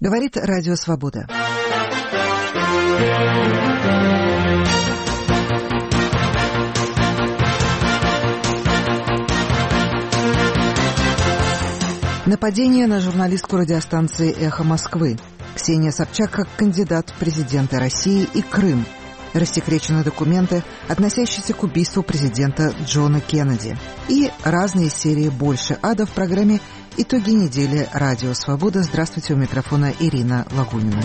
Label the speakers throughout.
Speaker 1: Говорит Радио Свобода. Нападение на журналистку радиостанции «Эхо Москвы». Ксения Собчак как кандидат в президенты России и Крым. Рассекречены документы, относящиеся к убийству президента Джона Кеннеди. И разные серии «Больше ада» в программе «Итоги недели. Радио Свобода». Здравствуйте, у микрофона Ирина Лагунина.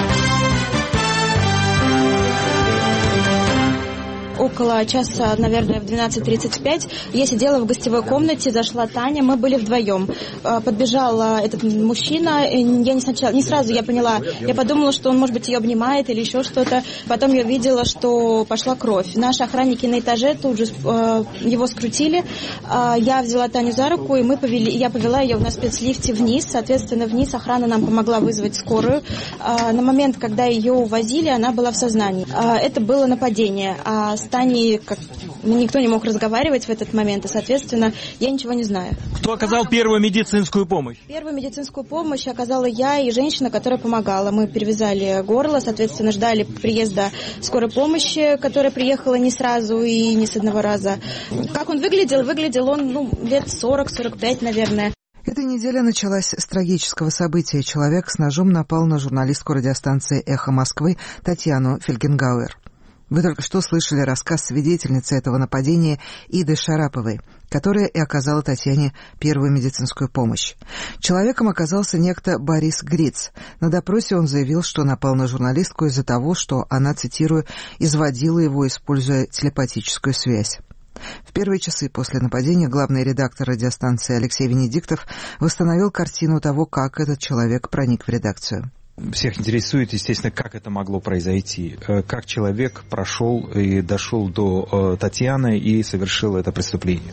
Speaker 2: Около часа, наверное, в 12:35 я сидела в гостевой комнате, зашла Таня, мы были вдвоем. Подбежал этот мужчина, я не сразу я поняла, я подумала, что он, может быть, ее обнимает или еще что-то. Потом я увидела, что пошла кровь. Наши охранники на этаже тут же его скрутили. Я взяла Таню за руку, и я повела ее на спецлифте вниз. Соответственно, вниз охрана нам помогла вызвать скорую. На момент, когда ее увозили, она была в сознании. Это было нападение. С Таней никто не мог разговаривать в этот момент, и, соответственно, я ничего не знаю.
Speaker 3: Кто оказал первую медицинскую помощь?
Speaker 2: Первую медицинскую помощь оказала я и женщина, которая помогала. Мы перевязали горло, соответственно, ждали приезда скорой помощи, которая приехала не сразу и не с одного раза. Как он выглядел? Выглядел он, лет 40-45, наверное.
Speaker 1: Эта неделя началась с трагического события. Человек с ножом напал на журналистку радиостанции «Эхо Москвы» Татьяну Фельгенгауэр. Вы только что слышали рассказ свидетельницы этого нападения Иды Шараповой, которая и оказала Татьяне первую медицинскую помощь. Человеком оказался некто Борис Гриц. На допросе он заявил, что напал на журналистку из-за того, что она, цитирую, «изводила его, используя телепатическую связь». В первые часы после нападения главный редактор радиостанции Алексей Венедиктов восстановил картину того, как этот человек проник в редакцию.
Speaker 3: Всех интересует, естественно, как это могло произойти. Как человек прошел и дошел до Татьяны и совершил это преступление?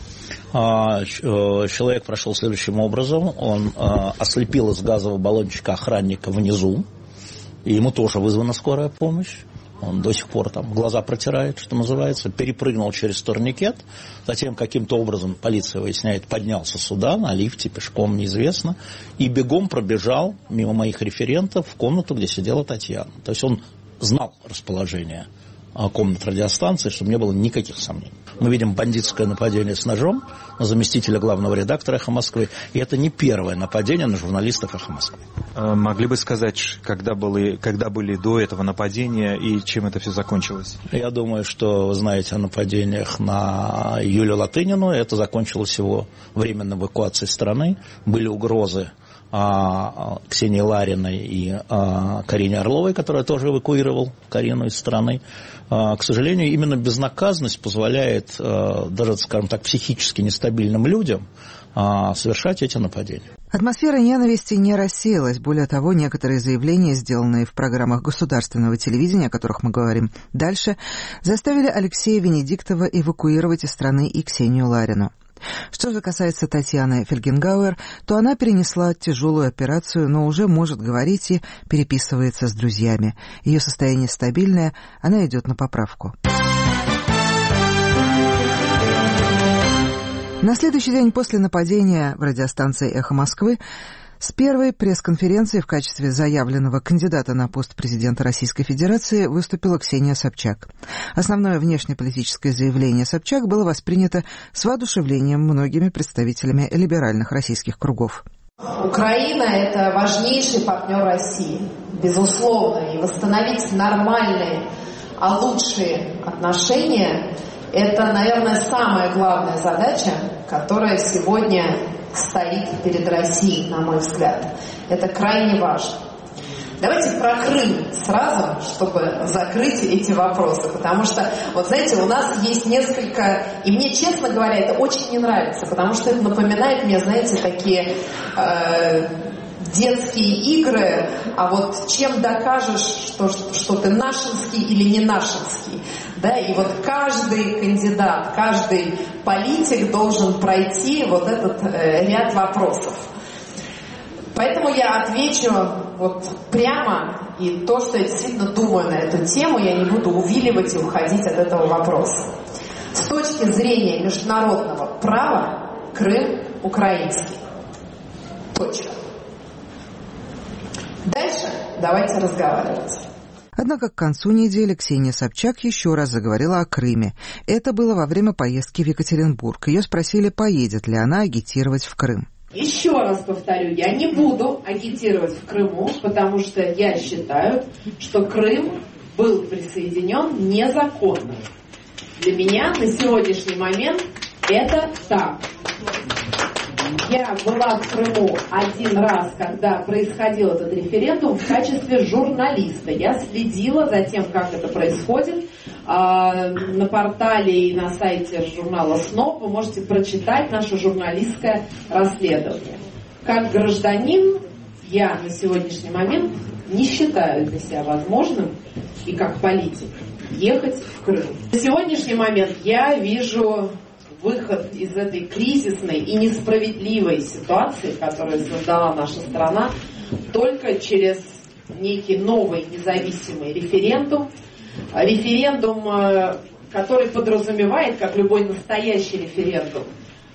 Speaker 4: Человек прошел следующим образом. Он ослепил из газового баллончика охранника внизу. И ему тоже вызвана скорая помощь. Он до сих пор там глаза протирает, что называется, перепрыгнул через турникет. Затем каким-то образом, полиция выясняет, поднялся сюда, на лифте, пешком, неизвестно. И бегом пробежал мимо моих референтов в комнату, где сидела Татьяна. То есть он знал расположение комнат радиостанции, чтобы не было никаких сомнений. Мы видим бандитское нападение с ножом на заместителя главного редактора «Эхо Москвы». И это не первое нападение на журналистов «Эхо Москвы».
Speaker 3: Могли бы сказать, когда были до этого нападения и чем это все закончилось?
Speaker 4: Я думаю, что вы знаете о нападениях на Юлию Латынину. Это закончилось его временной эвакуацией страны. Были угрозы Ксении Лариной и Карине Орловой, которая тоже эвакуировал Карину из страны. К сожалению, именно безнаказанность позволяет даже, скажем так, психически нестабильным людям совершать эти нападения.
Speaker 1: Атмосфера ненависти не рассеялась. Более того, некоторые заявления, сделанные в программах государственного телевидения, о которых мы говорим дальше, заставили Алексея Венедиктова эвакуировать из страны и Ксению Ларину. Что же касается Татьяны Фельгенгауэр, то она перенесла тяжелую операцию, но уже может говорить и переписывается с друзьями. Ее состояние стабильное, она идет на поправку. На следующий день после нападения в радиостанции «Эхо Москвы» с первой пресс-конференции в качестве заявленного кандидата на пост президента Российской Федерации выступила Ксения Собчак. Основное внешнеполитическое заявление Собчак было воспринято с воодушевлением многими представителями либеральных российских кругов.
Speaker 5: Украина – это важнейший партнер России, безусловно, и восстановить нормальные, лучшие отношения – это, наверное, самая главная задача, которая сегодня стоит перед Россией, на мой взгляд. Это крайне важно. Давайте про Крым сразу, чтобы закрыть эти вопросы. Потому что, вот знаете, у нас есть несколько... И мне, честно говоря, это очень не нравится, потому что это напоминает мне, знаете, такие детские игры. А вот чем докажешь, что ты нашинский или не нашинский? Да, и вот каждый кандидат, каждый политик должен пройти вот этот ряд вопросов. Поэтому я отвечу вот прямо, и то, что я действительно думаю на эту тему, я не буду увиливать и уходить от этого вопроса. С точки зрения международного права, Крым украинский. Точка. Дальше Давайте разговаривать.
Speaker 1: Однако к концу недели Ксения Собчак еще раз заговорила о Крыме. Это было во время поездки в Екатеринбург. Ее спросили, поедет ли она агитировать в Крым.
Speaker 5: Еще раз повторю, я не буду агитировать в Крыму, потому что я считаю, что Крым был присоединен незаконно. Для меня на сегодняшний момент это так. Я была в Крыму один раз, когда происходил этот референдум, в качестве журналиста. Я следила за тем, как это происходит. На портале и на сайте журнала СНОП вы можете прочитать наше журналистское расследование. Как гражданин я на сегодняшний момент не считаю для себя возможным, и как политик, ехать в Крым. На сегодняшний момент я вижу выход из этой кризисной и несправедливой ситуации, которую создала наша страна, только через некий новый независимый референдум. Референдум, который подразумевает, как любой настоящий референдум,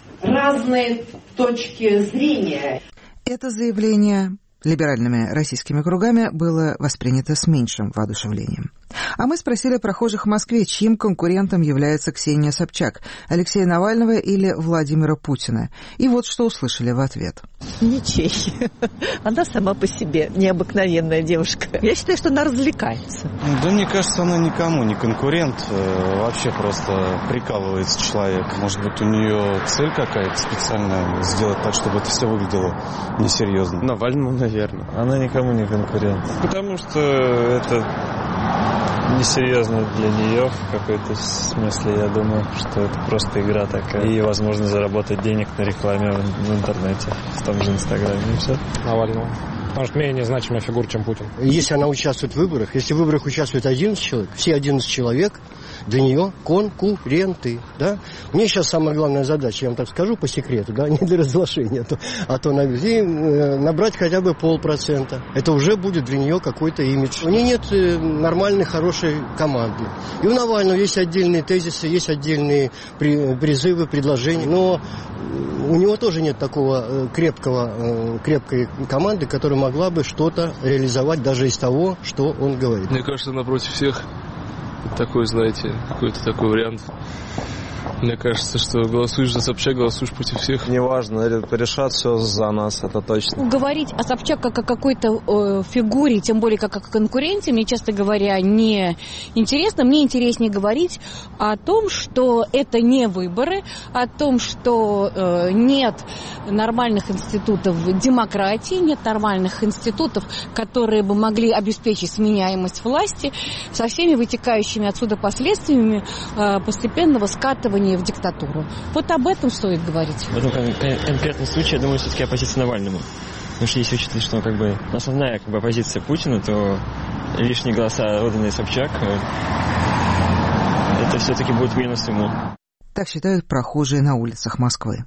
Speaker 5: разные точки зрения.
Speaker 1: Это заявление либеральными российскими кругами было воспринято с меньшим воодушевлением. А мы спросили прохожих в Москве, чьим конкурентом является Ксения Собчак, Алексея Навального или Владимира Путина. И вот что услышали в ответ.
Speaker 6: Ничей. Она сама по себе необыкновенная девушка. Я считаю, что она развлекается.
Speaker 7: Да мне кажется, она никому не конкурент. Вообще просто прикалывается человек. Может быть, у нее цель какая-то специальная сделать так, чтобы это все выглядело несерьезно.
Speaker 8: Навальному, наверное. Она никому не конкурент. Потому что это несерьезно для нее в какой-то смысле. Я думаю, что это просто игра такая. И возможность заработать денег на рекламе в интернете, в том же Инстаграме, и все.
Speaker 9: Навального. Потому что менее значимая фигура, чем Путин.
Speaker 10: Если она участвует в выборах, если в выборах участвует 11 человек, все 11 человек для нее конкуренты, да? У нее сейчас самая главная задача, я вам так скажу по секрету, да, не для разглашения, а то набрать хотя бы 0,5%. Это уже будет для нее какой-то имидж. У нее нет нормальной, хорошей команды. И у Навального есть отдельные тезисы, есть отдельные призывы, предложения, но у него тоже нет такого крепкой команды, которая могла бы что-то реализовать даже из того, что он говорит.
Speaker 11: Мне кажется, напротив всех такой, знаете, какой-то такой вариант. Мне кажется, что голосуешь за Собчак, голосуешь против всех.
Speaker 8: Неважно, решат все за нас, это точно.
Speaker 12: Говорить о Собчак как о какой-то фигуре, тем более как о конкуренте, мне, честно говоря, не интересно. Мне интереснее говорить о том, что это не выборы, о том, что нет нормальных институтов демократии, нет нормальных институтов, которые бы могли обеспечить сменяемость власти со всеми вытекающими отсюда последствиями постепенного скатывания в диктатуру. Вот об этом стоит говорить.
Speaker 13: В этом конкретном случае, я думаю, все-таки оппозиция Навальному. Потому что если учитывать, что основная оппозиция Путина, то лишние голоса, отданные Собчак, это все-таки будет минус ему.
Speaker 1: Так считают прохожие на улицах Москвы.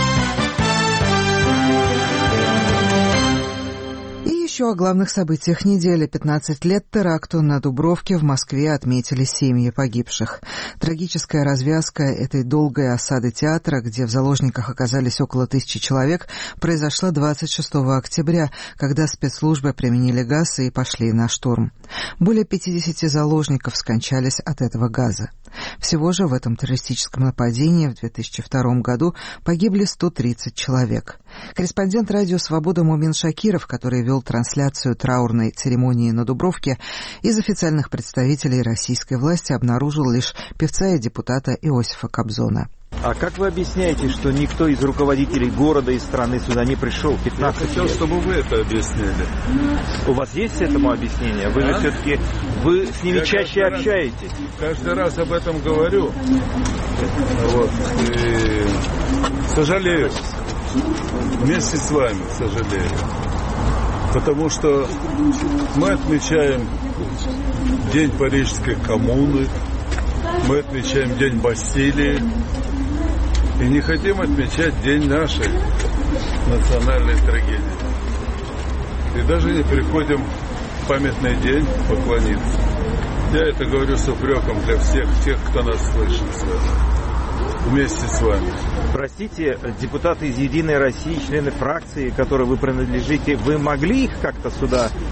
Speaker 1: Еще о главных событиях недели. 15 лет теракту на Дубровке в Москве отметили семьи погибших. Трагическая развязка этой долгой осады театра, где в заложниках оказались около 1000 человек, произошла 26 октября, когда спецслужбы применили газ и пошли на штурм. Более 50 заложников скончались от этого газа. Всего же в этом террористическом нападении в 2002 году погибли 130 человек. Корреспондент радио «Свобода» Мумин Шакиров, который вел трансляцию траурной церемонии на Дубровке, из официальных представителей российской власти обнаружил лишь певца и депутата Иосифа Кобзона.
Speaker 3: А как вы объясняете, что никто из руководителей города и страны сюда не пришел 15 лет?
Speaker 14: Я хотел, чтобы вы это объяснили.
Speaker 3: У вас есть этому объяснение? Вы же все-таки с ними чаще общаетесь.
Speaker 14: Каждый раз об этом говорю. Вот. И сожалею. Вместе с вами сожалею. Потому что мы отмечаем День Парижской коммуны, мы отмечаем День Бастилии и не хотим отмечать День нашей национальной трагедии. И даже не приходим в памятный день поклониться. Я это говорю с упреком для всех тех, кто нас слышит вместе с вами.
Speaker 3: Простите, депутаты из «Единой России», члены фракции, которой вы принадлежите, вы могли их как-то сюда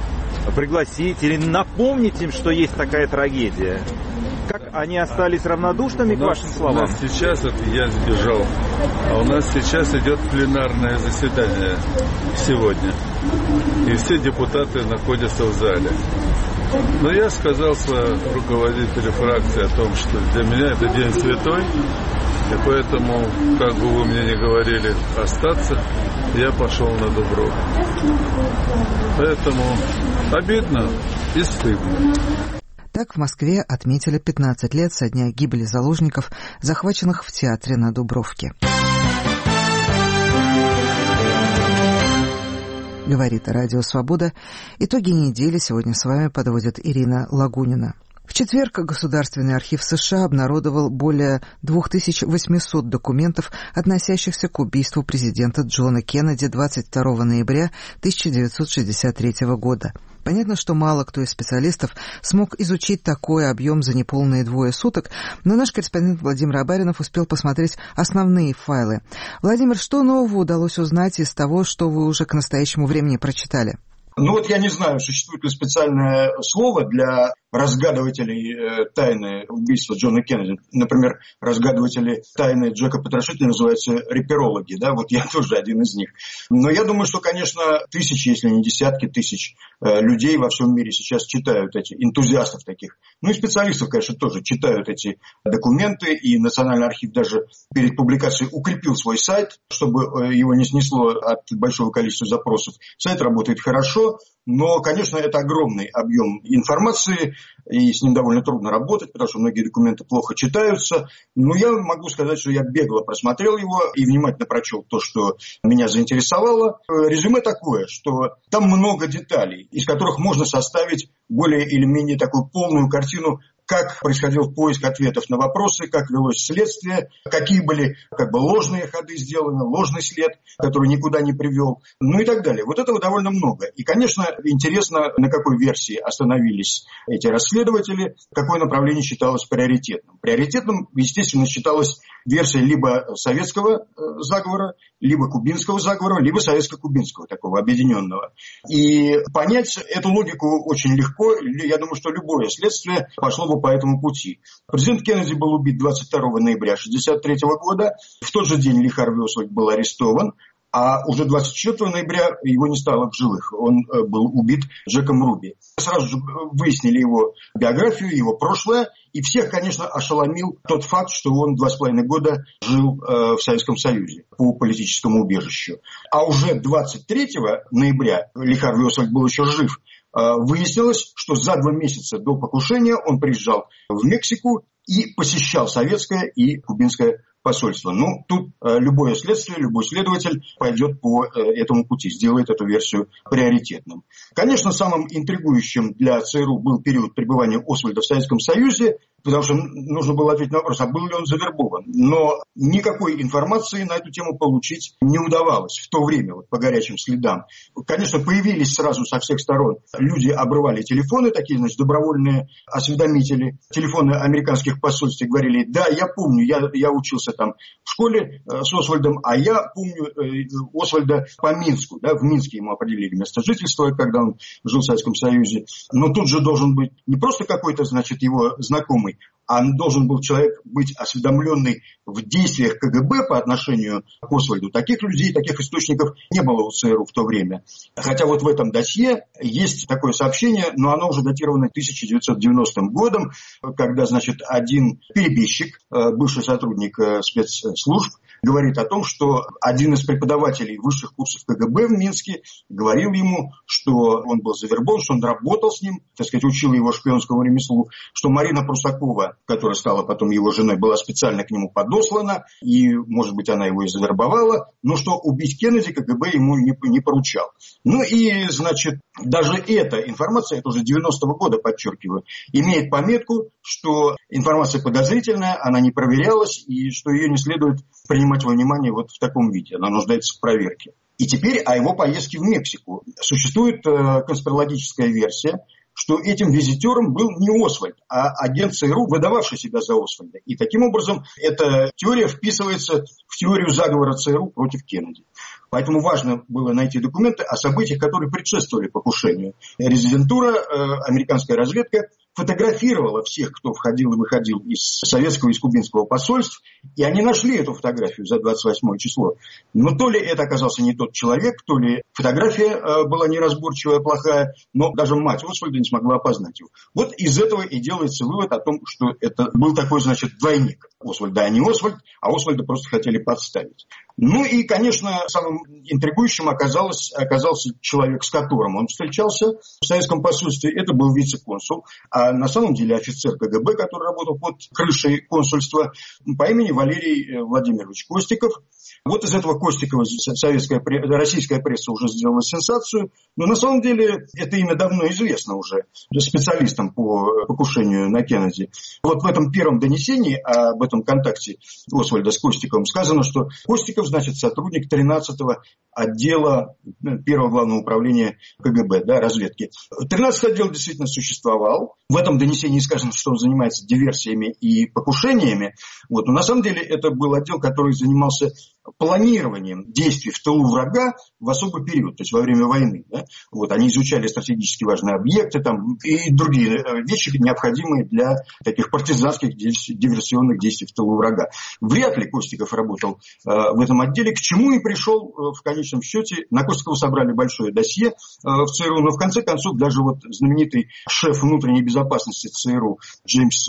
Speaker 3: пригласить или напомнить им, что есть такая трагедия? Как они остались равнодушными к вашим словам?
Speaker 14: У нас сейчас, вот я сбежал, а у нас сейчас идет пленарное заседание сегодня. И все депутаты находятся в зале. Но я сказал руководителю фракции о том, что для меня это день святой, и поэтому, как бы вы мне не говорили остаться, я пошел на Дубровку. Поэтому обидно и стыдно.
Speaker 1: Так в Москве отметили 15 лет со дня гибели заложников, захваченных в театре на Дубровке. Говорит Радио Свобода. Итоги недели сегодня с вами подводит Ирина Лагунина. В четверг Государственный архив США обнародовал более 2800 документов, относящихся к убийству президента Джона Кеннеди 22 ноября 1963 года. Понятно, что мало кто из специалистов смог изучить такой объем за неполные 2 суток, но наш корреспондент Владимир Абаринов успел посмотреть основные файлы. Владимир, что нового удалось узнать из того, что вы уже к настоящему времени прочитали?
Speaker 15: Ну вот я не знаю, существует ли специальное слово для разгадывателей тайны убийства Джона Кеннеди. Например, разгадыватели тайны Джека Потрошителя называются реперологи, да, вот я тоже один из них. Но я думаю, что, конечно, тысячи, если не десятки тысяч людей во всем мире сейчас читают эти, энтузиастов таких. Ну и специалистов, конечно, тоже читают эти документы, и Национальный архив даже перед публикацией укрепил свой сайт, чтобы его не снесло от большого количества запросов. Сайт работает хорошо, но, конечно, это огромный объем информации, и с ним довольно трудно работать, потому что многие документы плохо читаются. Но я могу сказать, что я бегло просмотрел его и внимательно прочел то, что меня заинтересовало. Резюме такое, что там много деталей, из которых можно составить более или менее такую полную картину, как происходил поиск ответов на вопросы, как велось следствие, какие были ложные ходы сделаны, ложный след, который никуда не привел, ну и так далее. Вот этого довольно много. И, конечно, интересно, на какой версии остановились эти расследователи, какое направление считалось приоритетным. Приоритетным, естественно, считалась версия либо советского заговора, либо кубинского заговора, либо советско-кубинского, такого объединенного. И понять эту логику очень легко. Я думаю, что любое следствие пошло бы по этому пути. Президент Кеннеди был убит 22 ноября 1963 года. В тот же день Ли Харви Освальд был арестован. А уже 24 ноября его не стало в живых. Он был убит Джеком Руби. Сразу же выяснили его биографию, его прошлое. И всех, конечно, ошеломил тот факт, что он 2,5 года жил в Советском Союзе по политическому убежищу. А уже 23 ноября, Ли Харви Освальд был еще жив, выяснилось, что за 2 месяца до покушения он приезжал в Мексику и посещал советское и кубинское посольство. Ну, тут любое следствие, любой следователь пойдет по этому пути, сделает эту версию приоритетным. Конечно, самым интригующим для ЦРУ был период пребывания Освальда в Советском Союзе, потому что нужно было ответить на вопрос, а был ли он завербован. Но никакой информации на эту тему получить не удавалось в то время, вот по горячим следам. Конечно, появились сразу со всех сторон. Люди обрывали телефоны, такие, значит, добровольные осведомители. Телефоны американских посольств говорили, да, я помню, я учился там в школе с Освальдом, а я помню Освальда по Минску. Да, в Минске ему определили место жительства, когда он жил в Советском Союзе. Но тут же должен быть не просто какой-то, значит, его знакомый, а должен был человек быть осведомленный в действиях КГБ по отношению к Освальду. Таких людей, таких источников не было у ЦРУ в то время. Хотя вот в этом досье есть такое сообщение, но оно уже датировано 1990 годом, когда, значит, один перебежчик, бывший сотрудник спецслужб, говорит о том, что один из преподавателей высших курсов КГБ в Минске говорил ему, что он был завербован, что он работал с ним, так сказать, учил его шпионскому ремеслу, что Марина Прусакова, которая стала потом его женой, была специально к нему подослана, и, может быть, она его и завербовала, но что убить Кеннеди КГБ ему не поручал. Ну и, значит, даже эта информация, это уже 90-го года, подчеркиваю, имеет пометку, что информация подозрительная, она не проверялась, и что ее не следует принимать во внимание вот в таком виде. Она нуждается в проверке. И теперь о его поездке в Мексику. Существует конспирологическая версия, что этим визитером был не Освальд, а агент ЦРУ, выдававший себя за Освальда. И таким образом эта теория вписывается в теорию заговора ЦРУ против Кеннеди. Поэтому важно было найти документы о событиях, которые предшествовали покушению. Резидентура, американская разведка фотографировала всех, кто входил и выходил из советского и из кубинского посольств, и они нашли эту фотографию за 28 число. Но то ли это оказался не тот человек, то ли фотография была неразборчивая, плохая, но даже мать Освальда не смогла опознать его. Вот из этого и делается вывод о том, что это был такой, значит, двойник Освальда, а не Освальд, а Освальда просто хотели подставить. Ну и, конечно, самым интригующим оказался человек, с которым он встречался в советском посольстве. Это был вице-консул, а на самом деле офицер КГБ, который работал под крышей консульства, по имени Валерий Владимирович Костиков. Вот из этого Костикова российская пресса уже сделала сенсацию, но на самом деле это имя давно известно уже специалистам по покушению на Кеннеди. Вот в этом первом донесении об этом контакте Освальда с Костиковым сказано, что Костиков, значит, сотрудник 13-го отдела 1-го главного управления КГБ, да, разведки. 13-й отдел действительно существовал. В этом донесении сказано, что он занимается диверсиями и покушениями. Вот. Но на самом деле это был отдел, который занимался планированием действий в тылу врага в особый период, то есть во время войны. Да? Вот. Они изучали стратегически важные объекты там, и другие вещи, необходимые для таких партизанских диверсионных действий в тылу врага. Вряд ли Костиков работал в этом отделе, к чему и пришел в конечном счете. На Костикова собрали большое досье в ЦРУ, но в конце концов даже вот знаменитый шеф внутренней безопасности ЦРУ Джеймс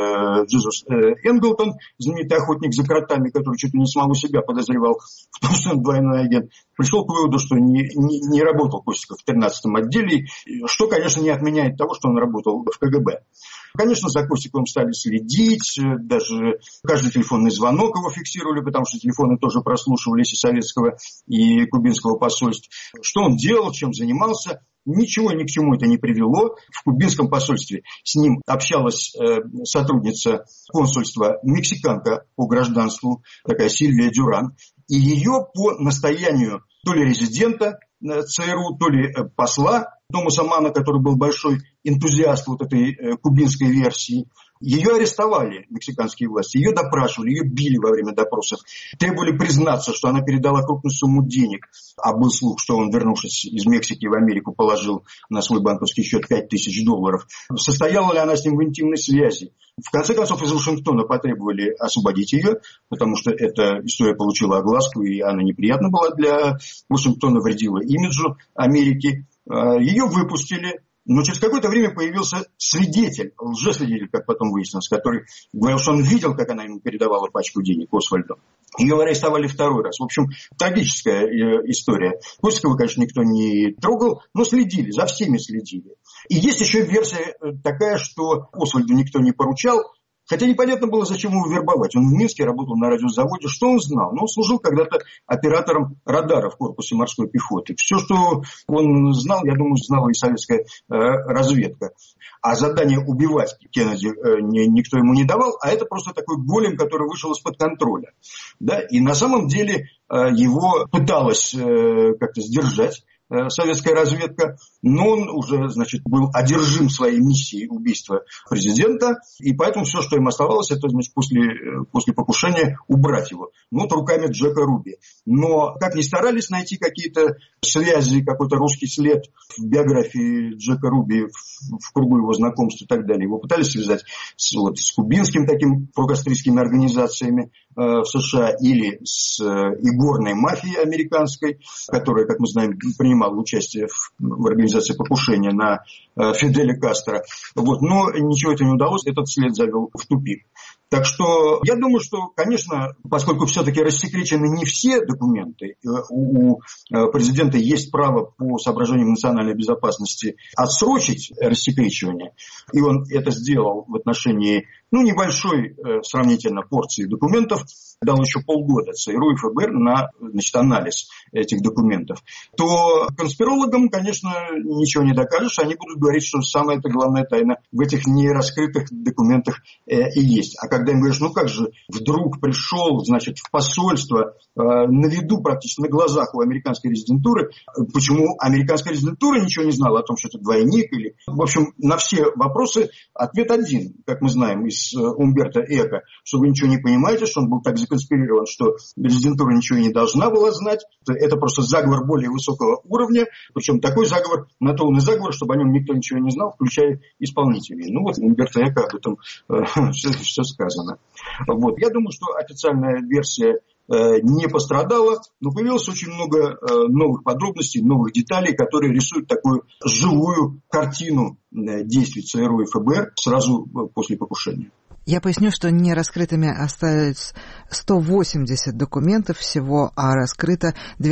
Speaker 15: Энглтон, знаменитый охотник за кротами, который чуть ли не самого себя подозревал в том, что он двойной агент, пришел к выводу, что не работал Костиков в 13-м отделе, что, конечно, не отменяет того, что он работал в КГБ. Конечно, за Костиковым стали следить, даже каждый телефонный звонок его фиксировали, потому что телефоны тоже прослушивались и советского, и кубинского посольств. Что он делал, чем занимался, ничего ни к чему это не привело. В кубинском посольстве с ним общалась сотрудница консульства, мексиканка по гражданству, такая Сильвия Дюран, и ее по настоянию то ли резидента ЦРУ, то ли посла Томаса Манна, который был большой энтузиаст вот этой кубинской версии, ее арестовали мексиканские власти, ее допрашивали, ее били во время допросов, требовали признаться, что она передала крупную сумму денег, а был слух, что он, вернувшись из Мексики в Америку, положил на свой банковский счет $5000. Состояла ли она с ним в интимной связи? В конце концов, из Вашингтона потребовали освободить ее, потому что эта история получила огласку, и она неприятна была для Вашингтона, вредила имиджу Америки. Ее выпустили. Но через какое-то время появился свидетель, лжесвидетель, как потом выяснилось, который говорил, что он видел, как она ему передавала пачку денег Освальду. Ее арестовали второй раз. В общем, трагическая история. Костикова, конечно, никто не трогал, но следили, за всеми следили. И есть еще версия такая, что Освальду никто не поручал, хотя непонятно было, зачем его вербовать. Он в Минске работал на радиозаводе. Что он знал? Ну, он служил когда-то оператором радара в корпусе морской пехоты. Все, что он знал, я думаю, знала и советская разведка. А задание убивать Кеннеди никто ему не давал, а это просто такой голем, который вышел из-под контроля. Да? И на самом деле его пыталась как-то сдержать советская разведка, но он уже, значит, был одержим своей миссией убийства президента, и поэтому все, что им оставалось, это, значит, после покушения убрать его. Ну, вот руками Джека Руби. Но как ни старались найти какие-то связи, какой-то русский след в биографии Джека Руби, в кругу его знакомств и так далее, его пытались связать с кубинским таким прокастристскими организациями в США или с игорной мафией американской, которая, как мы знаем, принимала участие в организации покушения на Фиделя Кастро. Вот. Но ничего это не удалось, этот след завел в тупик. Так что я думаю, что, конечно, поскольку все-таки рассекречены не все документы, у президента есть право по соображениям национальной безопасности отсрочить рассекречивание, и он это сделал в отношении небольшой сравнительно порции документов, дал еще полгода ЦРУ и ФБР на анализ этих документов, то конспирологам, конечно, ничего не докажешь. Они будут говорить, что самая главная тайна в этих нераскрытых документах и есть. А когда им говоришь, как же вдруг пришел, значит, в посольство на виду, практически на глазах у американской резидентуры, почему американская резидентура ничего не знала о том, что это двойник или... В общем, на все вопросы ответ один, как мы знаем из Умберто Эко, что вы ничего не понимаете, что он был так законспирирован, что резидентура ничего и не должна была знать. Это просто заговор более высокого уровня, причем такой заговор, на то он и заговор, чтобы о нем никто ничего не знал, включая исполнителей. Умберто Эко об этом все сказано. Я думаю, что официальная версия не пострадала, но появилось очень много новых подробностей, новых деталей, которые рисуют такую живую картину действий ЦРУ и ФБР сразу после покушения.
Speaker 1: Я поясню, что не раскрытыми остались 180 документов всего, а раскрыто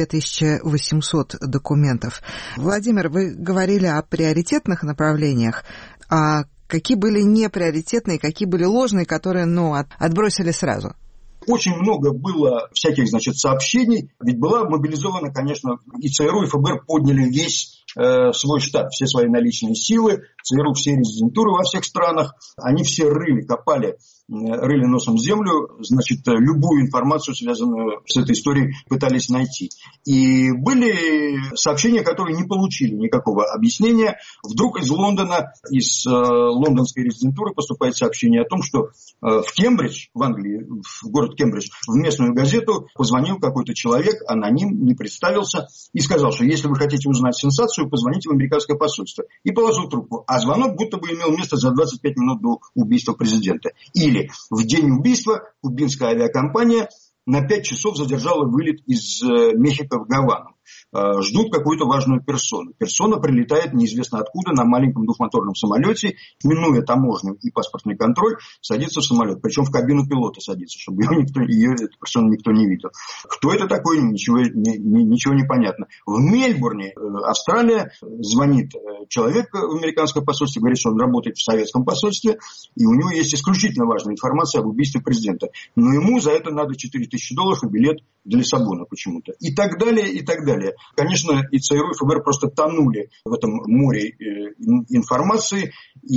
Speaker 1: 2800 документов. Владимир, вы говорили о приоритетных направлениях, а какие были неприоритетные, какие были ложные, которые, отбросили сразу?
Speaker 15: Очень много было всяких, сообщений, ведь была мобилизована, конечно, и ЦРУ, и ФБР подняли весь свой штат, все свои наличные силы, ЦРУ, все резидентуры во всех странах, они все копали носом землю, любую информацию, связанную с этой историей, пытались найти. И были сообщения, которые не получили никакого объяснения. Вдруг из Лондона, из лондонской резидентуры поступает сообщение о том, что в Кембридж, в Англии, в город Кембридж, в местную газету позвонил какой-то человек, аноним, не представился, и сказал, что если вы хотите узнать сенсацию, позвоните в американское посольство. И положил трубку. А звонок будто бы имел место за 25 минут до убийства президента. Или в день убийства кубинская авиакомпания на 5 часов задержала вылет из Мехико в Гавану. Ждут какую-то важную персону. Персона прилетает неизвестно откуда на маленьком двухмоторном самолете, минуя таможню и паспортный контроль, садится в самолет. Причем в кабину пилота садится, чтобы эту персону никто не видел. Кто это такой, ничего не понятно. В Мельбурне, Австралия, звонит человек в американское посольство, говорит, что он работает в советском посольстве, и у него есть исключительно важная информация об убийстве президента. Но ему за это надо $4000 и билет до Лиссабона почему-то. И так далее, и так далее. Конечно, и ЦРУ, и ФБР просто тонули в этом море информации,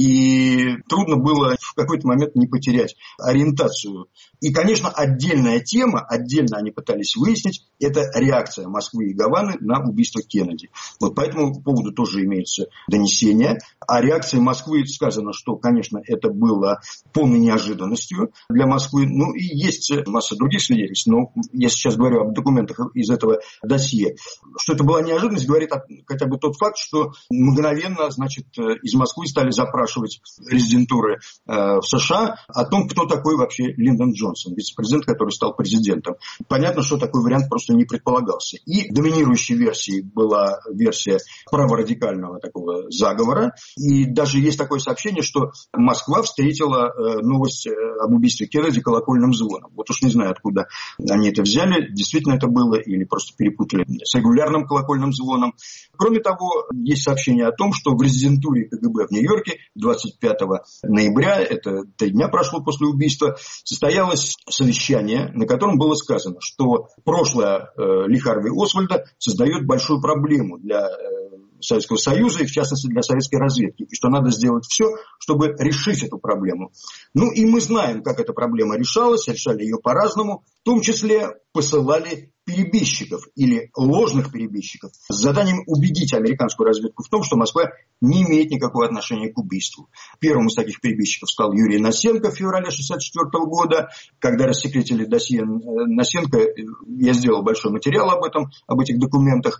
Speaker 15: и трудно было в какой-то момент не потерять ориентацию. И, конечно, отдельная тема, отдельно они пытались выяснить, это реакция Москвы и Гаваны на убийство Кеннеди. По этому поводу тоже имеется донесение. О реакции Москвы сказано, что, конечно, это было полной неожиданностью для Москвы. И есть масса других свидетельств, но я сейчас говорю об документах из этого досье. Что это была неожиданность, говорит хотя бы тот факт, что мгновенно, из Москвы стали запрашивать резидентуры в США о том, кто такой вообще Линдон Джонсон, вице-президент, который стал президентом. Понятно, что такой вариант просто не предполагался. И доминирующей версией была версия праворадикального такого заговора. И даже есть такое сообщение, что Москва встретила новость об убийстве Кеннеди колокольным звоном. Уж не знаю, откуда они это взяли, действительно это было или просто перепутали с регулярным колокольным звоном. Кроме того, есть сообщение о том, что в резидентуре КГБ в Нью-Йорке 25 ноября, это 3 дня прошло после убийства, состоялось совещание, на котором было сказано, что прошлое Ли Харви Освальда создает большую проблему для Советского Союза и, в частности, для советской разведки. И что надо сделать все, чтобы решить эту проблему. И мы знаем, как эта проблема решалась, решали ее по-разному. В том числе посылали перебежчиков или ложных перебежчиков с заданием убедить американскую разведку в том, что Москва не имеет никакого отношения к убийству. Первым из таких перебежчиков стал Юрий Насенко в феврале 1964 года. Когда рассекретили досье Насенко, я сделал большой материал об этом, об этих документах.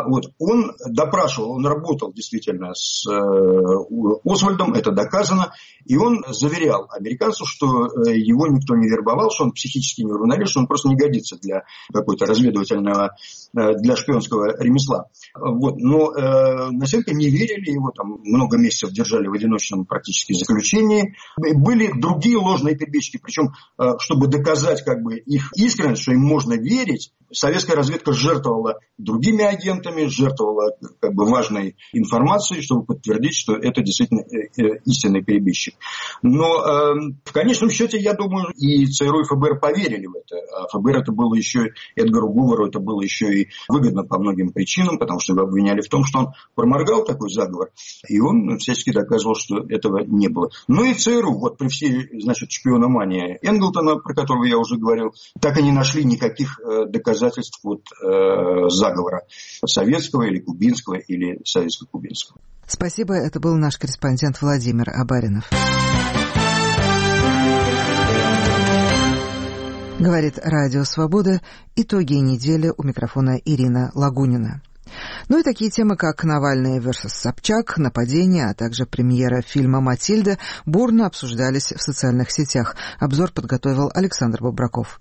Speaker 15: Он допрашивал, он работал действительно с Освальдом, это доказано, и он заверял американцев, что его никто не вербовал, что он психически неуравновешен, что он просто не годится для какой-то разведывательного, для шпионского ремесла. Вот. Но Носенко не верили, его там много месяцев держали в одиночном практически заключении. Были другие ложные перебежчики, причем, чтобы доказать как бы их искренность, что им можно верить, советская разведка жертвовала другими агентами, жертвовала как бы важной информацией, чтобы подтвердить, что это действительно истинный перебежчик. Но в конечном счете, я думаю, и ЦРУ, и ФБР поверили в это. А ФБР это было еще, Эдгару Гуверу это было еще и выгодно по многим причинам, потому что его обвиняли в том, что он проморгал такой заговор, и он всячески доказывал, что этого не было. Ну и ЦРУ, вот при всей, значит, шпиономании Энглтона, про которого я уже говорил, так и не нашли никаких доказательств вот, заговора советского или кубинского или советско-кубинского.
Speaker 1: Спасибо, это был наш корреспондент Владимир Абаринов. Говорит Радио Свобода. Итоги недели. У микрофона Ирина Лагунина. Ну и такие темы, как Навальный vs. Собчак, нападение, а также премьера фильма «Матильда» бурно обсуждались в социальных сетях. Обзор подготовил Александр Бобраков.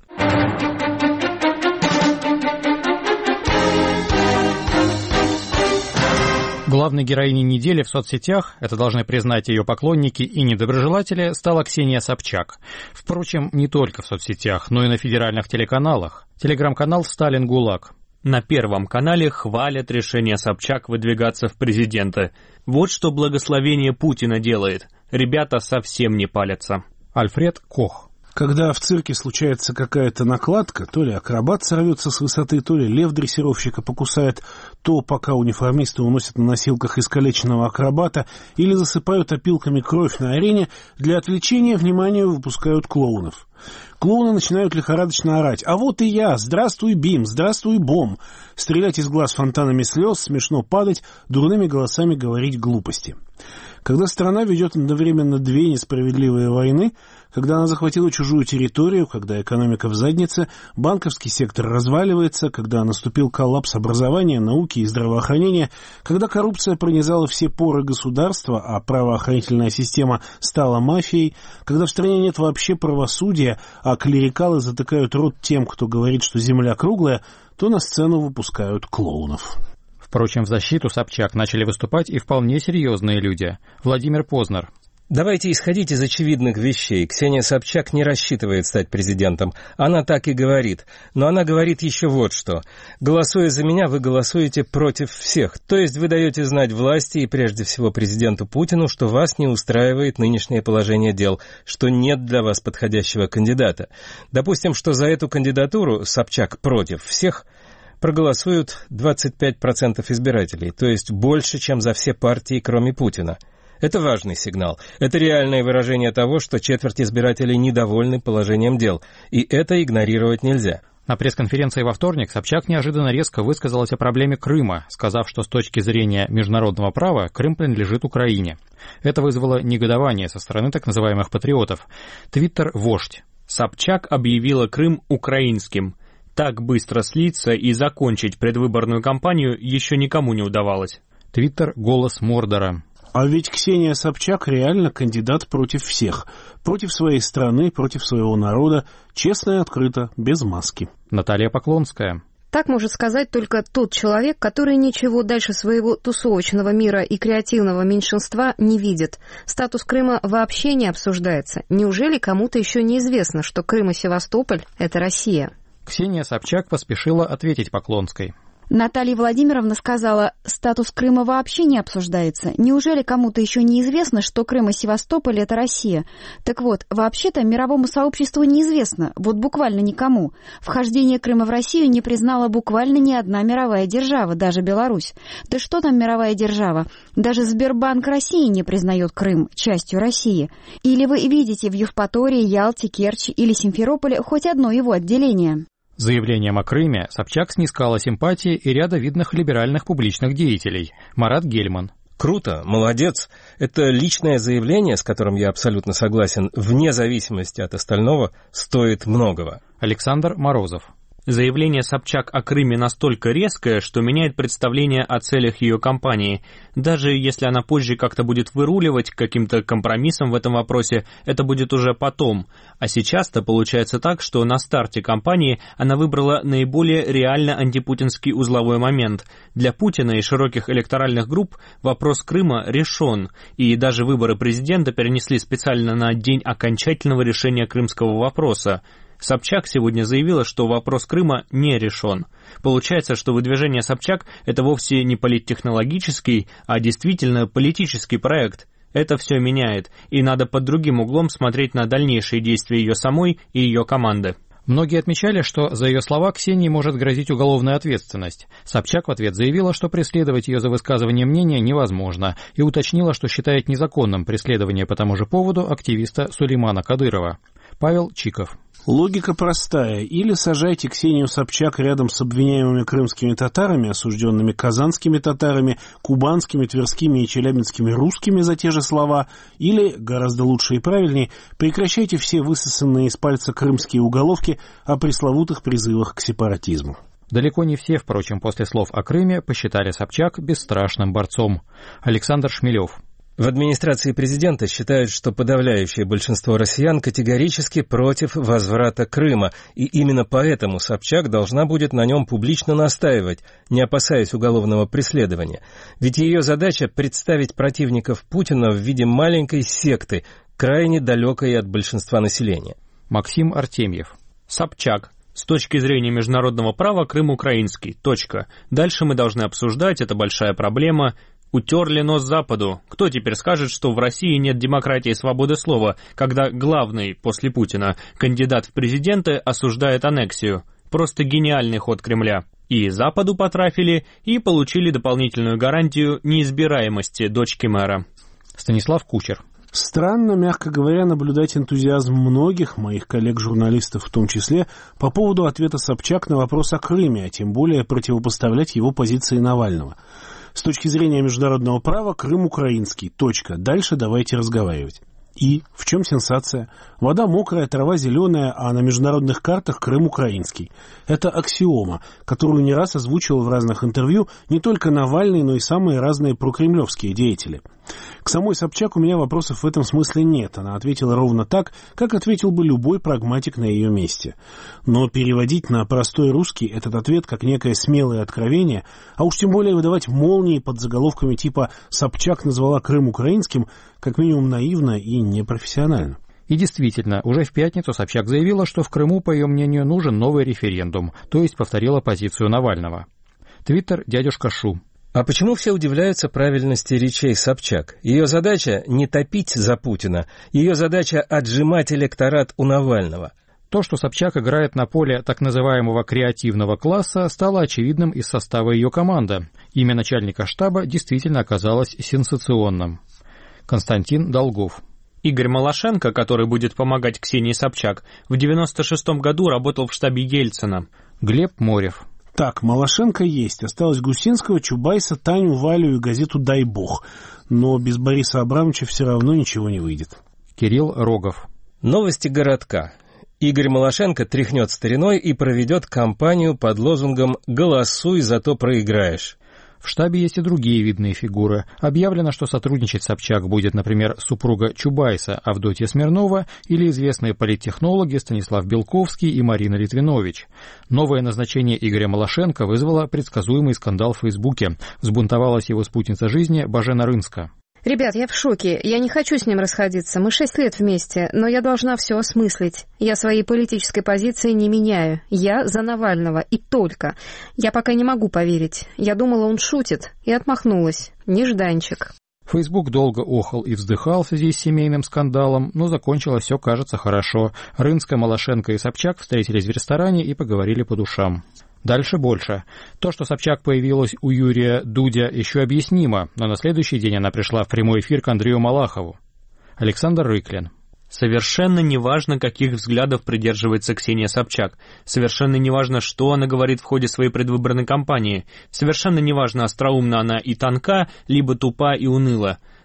Speaker 16: Главной героиней недели в соцсетях, это должны признать ее поклонники и недоброжелатели, стала Ксения Собчак. Впрочем, не только в соцсетях, но и на федеральных телеканалах. Телеграм-канал «Сталин ГУЛАГ».
Speaker 17: На Первом канале хвалят решение Собчак выдвигаться в президенты. Вот что благословение Путина делает. Ребята совсем не палятся.
Speaker 16: Альфред Кох.
Speaker 18: Когда в цирке случается какая-то накладка, то ли акробат сорвется с высоты, то ли лев дрессировщика покусает, то пока униформисты уносят на носилках искалеченного акробата или засыпают опилками кровь на арене, для отвлечения внимания выпускают клоунов. Клоуны начинают лихорадочно орать: «А вот и я! Здравствуй, Бим! Здравствуй, Бом!» Стрелять из глаз фонтанами слез, смешно падать, дурными голосами говорить глупости. Когда страна ведет одновременно две несправедливые войны, когда она захватила чужую территорию, когда экономика в заднице, банковский сектор разваливается, когда наступил коллапс образования, науки и здравоохранения, когда коррупция пронизала все поры государства, а правоохранительная система стала мафией, когда в стране нет вообще правосудия, а клерикалы затыкают рот тем, кто говорит, что земля круглая, то на сцену выпускают клоунов.
Speaker 16: Впрочем, в защиту Собчак начали выступать и вполне серьезные люди. Владимир Познер.
Speaker 19: Давайте исходить из очевидных вещей. Ксения Собчак не рассчитывает стать президентом. Она так и говорит. Но она говорит еще вот что. Голосуя за меня, вы голосуете против всех. То есть вы даете знать власти и прежде всего президенту Путину, что вас не устраивает нынешнее положение дел, что нет для вас подходящего кандидата. Допустим, что за эту кандидатуру Собчак против всех проголосуют 25% избирателей, то есть больше, чем за все партии, кроме Путина. Это важный сигнал. Это реальное выражение того, что четверть избирателей недовольны положением дел, и это игнорировать нельзя.
Speaker 16: На пресс-конференции во вторник Собчак неожиданно резко высказалась о проблеме Крыма, сказав, что с точки зрения международного права Крым принадлежит Украине. Это вызвало негодование со стороны так называемых патриотов. Твиттер «Вождь».
Speaker 17: Собчак объявила Крым украинским. Так быстро слиться и закончить предвыборную кампанию еще никому не удавалось.
Speaker 16: Твиттер «Голос Мордора».
Speaker 18: А ведь Ксения Собчак реально кандидат против всех. Против своей страны, против своего народа. Честно и открыто, без маски.
Speaker 16: Наталья Поклонская.
Speaker 20: Так может сказать только тот человек, который ничего дальше своего тусовочного мира и креативного меньшинства не видит. Статус Крыма вообще не обсуждается. Неужели кому-то еще неизвестно, что Крым и Севастополь – это Россия?
Speaker 16: Ксения Собчак поспешила ответить Поклонской.
Speaker 21: Наталья Владимировна сказала, статус Крыма вообще не обсуждается. Неужели кому-то еще неизвестно, что Крым и Севастополь – это Россия? Так вот, вообще-то мировому сообществу неизвестно, вот буквально никому. Вхождение Крыма в Россию не признала буквально ни одна мировая держава, даже Беларусь. Да что там мировая держава? Даже Сбербанк России не признает Крым частью России. Или вы видите в Евпатории, Ялте, Керчи или Симферополе хоть одно его отделение?
Speaker 16: Заявлением о Крыме Собчак снискала симпатии и ряда видных либеральных публичных деятелей. Марат Гельман.
Speaker 19: Круто, молодец. Это личное заявление, с которым я абсолютно согласен, вне зависимости от остального, стоит многого.
Speaker 16: Александр Морозов.
Speaker 17: Заявление Собчак о Крыме настолько резкое, что меняет представление о целях ее кампании. Даже если она позже как-то будет выруливать к каким-то компромиссам в этом вопросе, это будет уже потом. А сейчас-то получается так, что на старте кампании она выбрала наиболее реально антипутинский узловой момент. Для Путина и широких электоральных групп вопрос Крыма решен, и даже выборы президента перенесли специально на день окончательного решения крымского вопроса. Собчак сегодня заявила, что вопрос Крыма не решен. Получается, что выдвижение Собчак – это вовсе не политтехнологический, а действительно политический проект. Это все меняет, и надо под другим углом смотреть на дальнейшие действия ее самой и ее команды.
Speaker 16: Многие отмечали, что за ее слова Ксении может грозить уголовная ответственность. Собчак в ответ заявила, что преследовать ее за высказывание мнения невозможно, и уточнила, что считает незаконным преследование по тому же поводу активиста Сулеймана Кадырова. Павел Чиков.
Speaker 18: Логика простая. Или сажайте Ксению Собчак рядом с обвиняемыми крымскими татарами, осужденными казанскими татарами, кубанскими, тверскими и челябинскими русскими за те же слова, или, гораздо лучше и правильнее, прекращайте все высосанные из пальца крымские уголовки о пресловутых призывах к сепаратизму.
Speaker 16: Далеко не все, впрочем, после слов о Крыме посчитали Собчак бесстрашным борцом. Александр Шмелев.
Speaker 19: В администрации президента считают, что подавляющее большинство россиян категорически против возврата Крыма, и именно поэтому Собчак должна будет на нем публично настаивать, не опасаясь уголовного преследования. Ведь ее задача — представить противников Путина в виде маленькой секты, крайне далекой от большинства населения.
Speaker 16: Максим Артемьев.
Speaker 17: Собчак. С точки зрения международного права Крым украинский. Точка. Дальше мы должны обсуждать, это большая проблема. Утерли нос Западу. Кто теперь скажет, что в России нет демократии и свободы слова, когда главный, после Путина, кандидат в президенты осуждает аннексию? Просто гениальный ход Кремля. И Западу потрафили, и получили дополнительную гарантию неизбираемости дочки мэра.
Speaker 16: Станислав Кучер.
Speaker 18: Странно, мягко говоря, наблюдать энтузиазм многих моих коллег-журналистов в том числе по поводу ответа Собчак на вопрос о Крыме, а тем более противопоставлять его позиции Навального. С точки зрения международного права Крым украинский. Точка. Дальше давайте разговаривать. И в чем сенсация? Вода мокрая, трава зеленая, а на международных картах Крым украинский. Это аксиома, которую не раз озвучивал в разных интервью не только Навальный, но и самые разные прокремлевские деятели. К самой Собчак у меня вопросов в этом смысле нет. Она ответила ровно так, как ответил бы любой прагматик на ее месте. Но переводить на простой русский этот ответ как некое смелое откровение, а уж тем более выдавать молнии под заголовками типа «Собчак назвала Крым украинским», как минимум наивно и непрофессионально.
Speaker 16: И действительно, уже в пятницу Собчак заявила, что в Крыму, по ее мнению, нужен новый референдум, то есть повторила позицию Навального. Твиттер «Дядюшка Шу».
Speaker 19: А почему все удивляются правильности речей Собчак? Ее задача не топить за Путина, ее задача отжимать электорат у Навального.
Speaker 16: То, что Собчак играет на поле так называемого креативного класса, стало очевидным из состава ее команды. Имя начальника штаба действительно оказалось сенсационным. Константин Долгов.
Speaker 17: Игорь Малашенко, который будет помогать Ксении Собчак, в 96-м году работал в штабе Ельцина.
Speaker 16: Глеб Морев.
Speaker 18: Так, Малашенко есть. Осталось Гусинского, Чубайса, Таню, Валю и газету «Дай Бог». Но без Бориса Абрамовича все равно ничего не выйдет.
Speaker 16: Кирилл Рогов.
Speaker 19: Новости городка. Игорь Малашенко тряхнет стариной и проведет кампанию под лозунгом «Голосуй, зато проиграешь».
Speaker 16: В штабе есть и другие видные фигуры. Объявлено, что сотрудничать Собчак будет, например, супруга Чубайса Авдотья Смирнова или известные политтехнологи Станислав Белковский и Марина Литвинович. Новое назначение Игоря Малашенко вызвало предсказуемый скандал в Фейсбуке. Взбунтовалась его спутница жизни Божена Рынска.
Speaker 20: Ребят, я в шоке. Я не хочу с ним расходиться. Мы 6 лет вместе, но я должна все осмыслить. Я своей политической позиции не меняю. Я за Навального. И только. Я пока не могу поверить. Я думала, он шутит. И отмахнулась. Нежданчик.
Speaker 16: Фейсбук долго охал и вздыхал в связи с семейным скандалом, но закончилось все, кажется, хорошо. Рынска, Малашенко и Собчак встретились в ресторане и поговорили по душам. Дальше больше. То, что Собчак появилась у Юрия Дудя, еще объяснимо, но на следующий день она пришла в прямой эфир к Андрею Малахову. Александр Рыклин.
Speaker 17: Совершенно неважно, каких взглядов придерживается Ксения Собчак. Совершенно неважно, что она говорит в ходе своей предвыборной кампании. Совершенно неважно, остроумна она и тонка, либо тупа и уныла.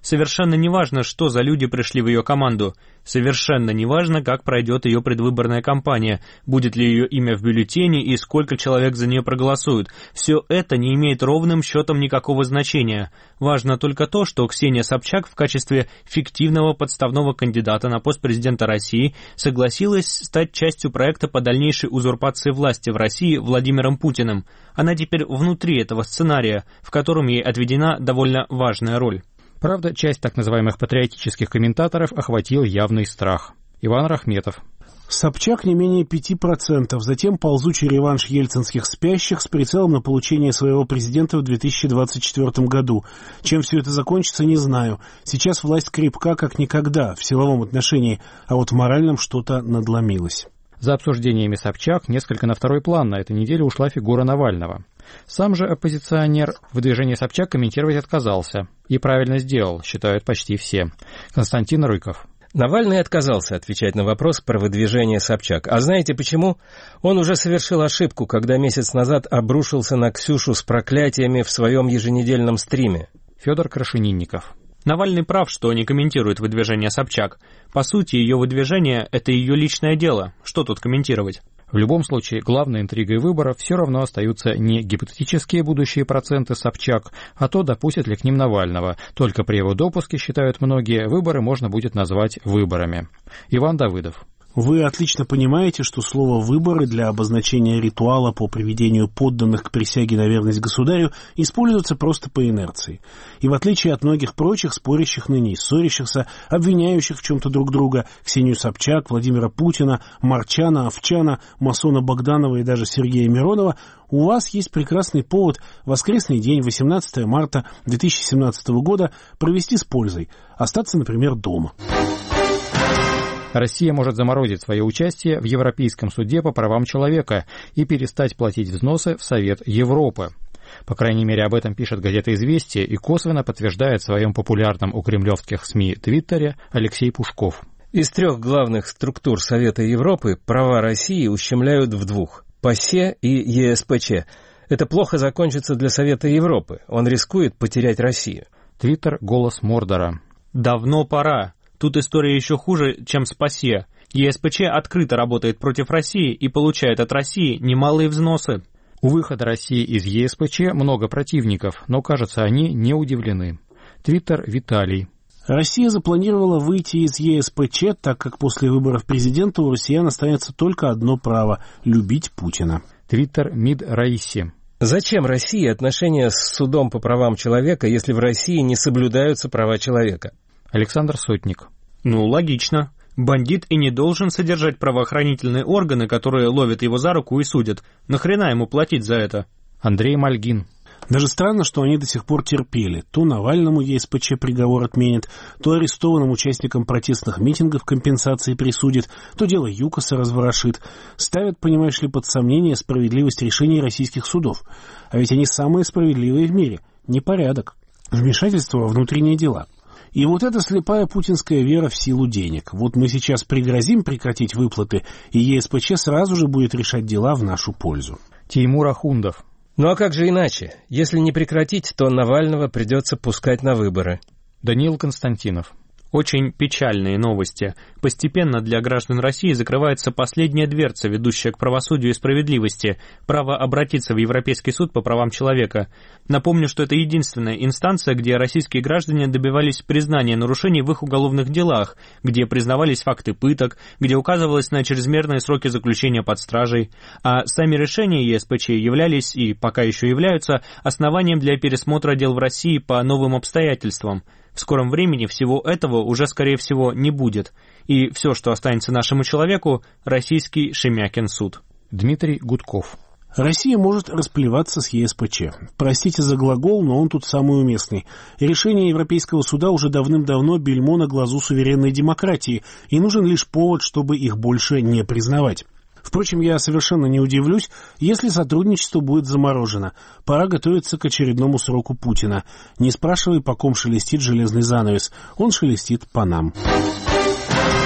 Speaker 17: Совершенно неважно, что за люди пришли в ее команду. Совершенно неважно, как пройдет ее предвыборная кампания, будет ли ее имя в бюллетене и сколько человек за нее проголосуют. Все это не имеет ровным счетом никакого значения. Важно только то, что Ксения Собчак в качестве фиктивного подставного кандидата на пост президента России согласилась стать частью проекта по дальнейшей узурпации власти в России Владимиром Путиным. Она теперь внутри этого сценария, в котором ей отведена довольно важная роль.
Speaker 16: Правда, часть так называемых патриотических комментаторов охватил явный страх. Иван Рахметов.
Speaker 18: Собчак не менее 5%, затем ползучий реванш ельцинских спящих с прицелом на получение своего президента в 2024 году. Чем все это закончится, не знаю. Сейчас власть крепка как никогда в силовом отношении, а вот в моральном что-то надломилось.
Speaker 16: За обсуждениями Собчак несколько на второй план на этой неделе ушла фигура Навального. Сам же оппозиционер выдвижение Собчак комментировать отказался. И правильно сделал, считают почти все. Константин Рыков.
Speaker 19: Навальный отказался отвечать на вопрос про выдвижение Собчак. А знаете почему? Он уже совершил ошибку, когда месяц назад обрушился на Ксюшу с проклятиями в своем еженедельном стриме.
Speaker 16: Федор Крашенинников.
Speaker 17: Навальный прав, что не комментирует выдвижение Собчак. По сути, ее выдвижение – это ее личное дело. Что тут комментировать?
Speaker 16: В любом случае, главной интригой выборов все равно остаются не гипотетические будущие проценты Собчак, а то, допустят ли к ним Навального. Только при его допуске, считают многие, выборы можно будет назвать выборами. Иван Давыдов.
Speaker 18: Вы отлично понимаете, что слово «выборы» для обозначения ритуала по приведению подданных к присяге на верность государю используется просто по инерции. И в отличие от многих прочих спорящих ныне и ссорящихся, обвиняющих в чем-то друг друга, Ксению Собчак, Владимира Путина, Марчана, Овчана, масона Богданова и даже Сергея Миронова, у вас есть прекрасный повод воскресный день, 18 марта 2017 года, провести с пользой, остаться, например, дома.
Speaker 16: Россия может заморозить свое участие в Европейском суде по правам человека и перестать платить взносы в Совет Европы. По крайней мере, об этом пишет газета «Известия» и косвенно подтверждает в своем популярном у кремлевских СМИ Твиттере Алексей Пушков.
Speaker 19: Из 3 главных структур Совета Европы права России ущемляют в 2 – ПАСЕ и ЕСПЧ. Это плохо закончится для Совета Европы. Он рискует потерять Россию.
Speaker 16: Твиттер «Голос Мордора».
Speaker 17: Давно пора. Тут история еще хуже, чем с ПАСЕ. ЕСПЧ открыто работает против России и получает от России немалые взносы.
Speaker 16: У выхода России из ЕСПЧ много противников, но, кажется, они не удивлены. Твиттер Виталий.
Speaker 18: Россия запланировала выйти из ЕСПЧ, так как после выборов президента у россиян останется только одно право – любить Путина.
Speaker 16: Твиттер Мид Раиси.
Speaker 19: Зачем России отношения с судом по правам человека, если в России не соблюдаются права человека?
Speaker 16: Александр Сотник.
Speaker 17: Логично. Бандит и не должен содержать правоохранительные органы, которые ловят его за руку и судят. Нахрена ему платить за это?
Speaker 16: Андрей Мальгин.
Speaker 18: Даже странно, что они до сих пор терпели. То Навальному ЕСПЧ приговор отменит, то арестованным участникам протестных митингов компенсации присудит, то дело ЮКОСа разворошит. Ставят, понимаешь ли, под сомнение справедливость решений российских судов. А ведь они самые справедливые в мире. Непорядок. Вмешательство во внутренние дела. И вот эта слепая путинская вера в силу денег. Вот мы сейчас пригрозим прекратить выплаты, и ЕСПЧ сразу же будет решать дела в нашу пользу.
Speaker 16: Теймур Ахундов.
Speaker 19: Ну а как же иначе? Если не прекратить, то Навального придется пускать на выборы.
Speaker 16: Даниил Константинов.
Speaker 17: Очень печальные новости. Постепенно для граждан России закрывается последняя дверца, ведущая к правосудию и справедливости, право обратиться в Европейский суд по правам человека. Напомню, что это единственная инстанция, где российские граждане добивались признания нарушений в их уголовных делах, где признавались факты пыток, где указывалось на чрезмерные сроки заключения под стражей, а сами решения ЕСПЧ являлись и пока еще являются основанием для пересмотра дел в России по новым обстоятельствам. В скором времени всего этого уже, скорее всего, не будет. И все, что останется нашему человеку, российский Шемякин суд.
Speaker 16: Дмитрий Гудков.
Speaker 18: Россия может расплеваться с ЕСПЧ. Простите за глагол, но он тут самый уместный. Решение Европейского суда уже давным-давно бельмо на глазу суверенной демократии, и нужен лишь повод, чтобы их больше не признавать. Впрочем, я совершенно не удивлюсь, если сотрудничество будет заморожено. Пора готовиться к очередному сроку Путина. Не спрашивай, по ком шелестит железный занавес. Он шелестит по нам.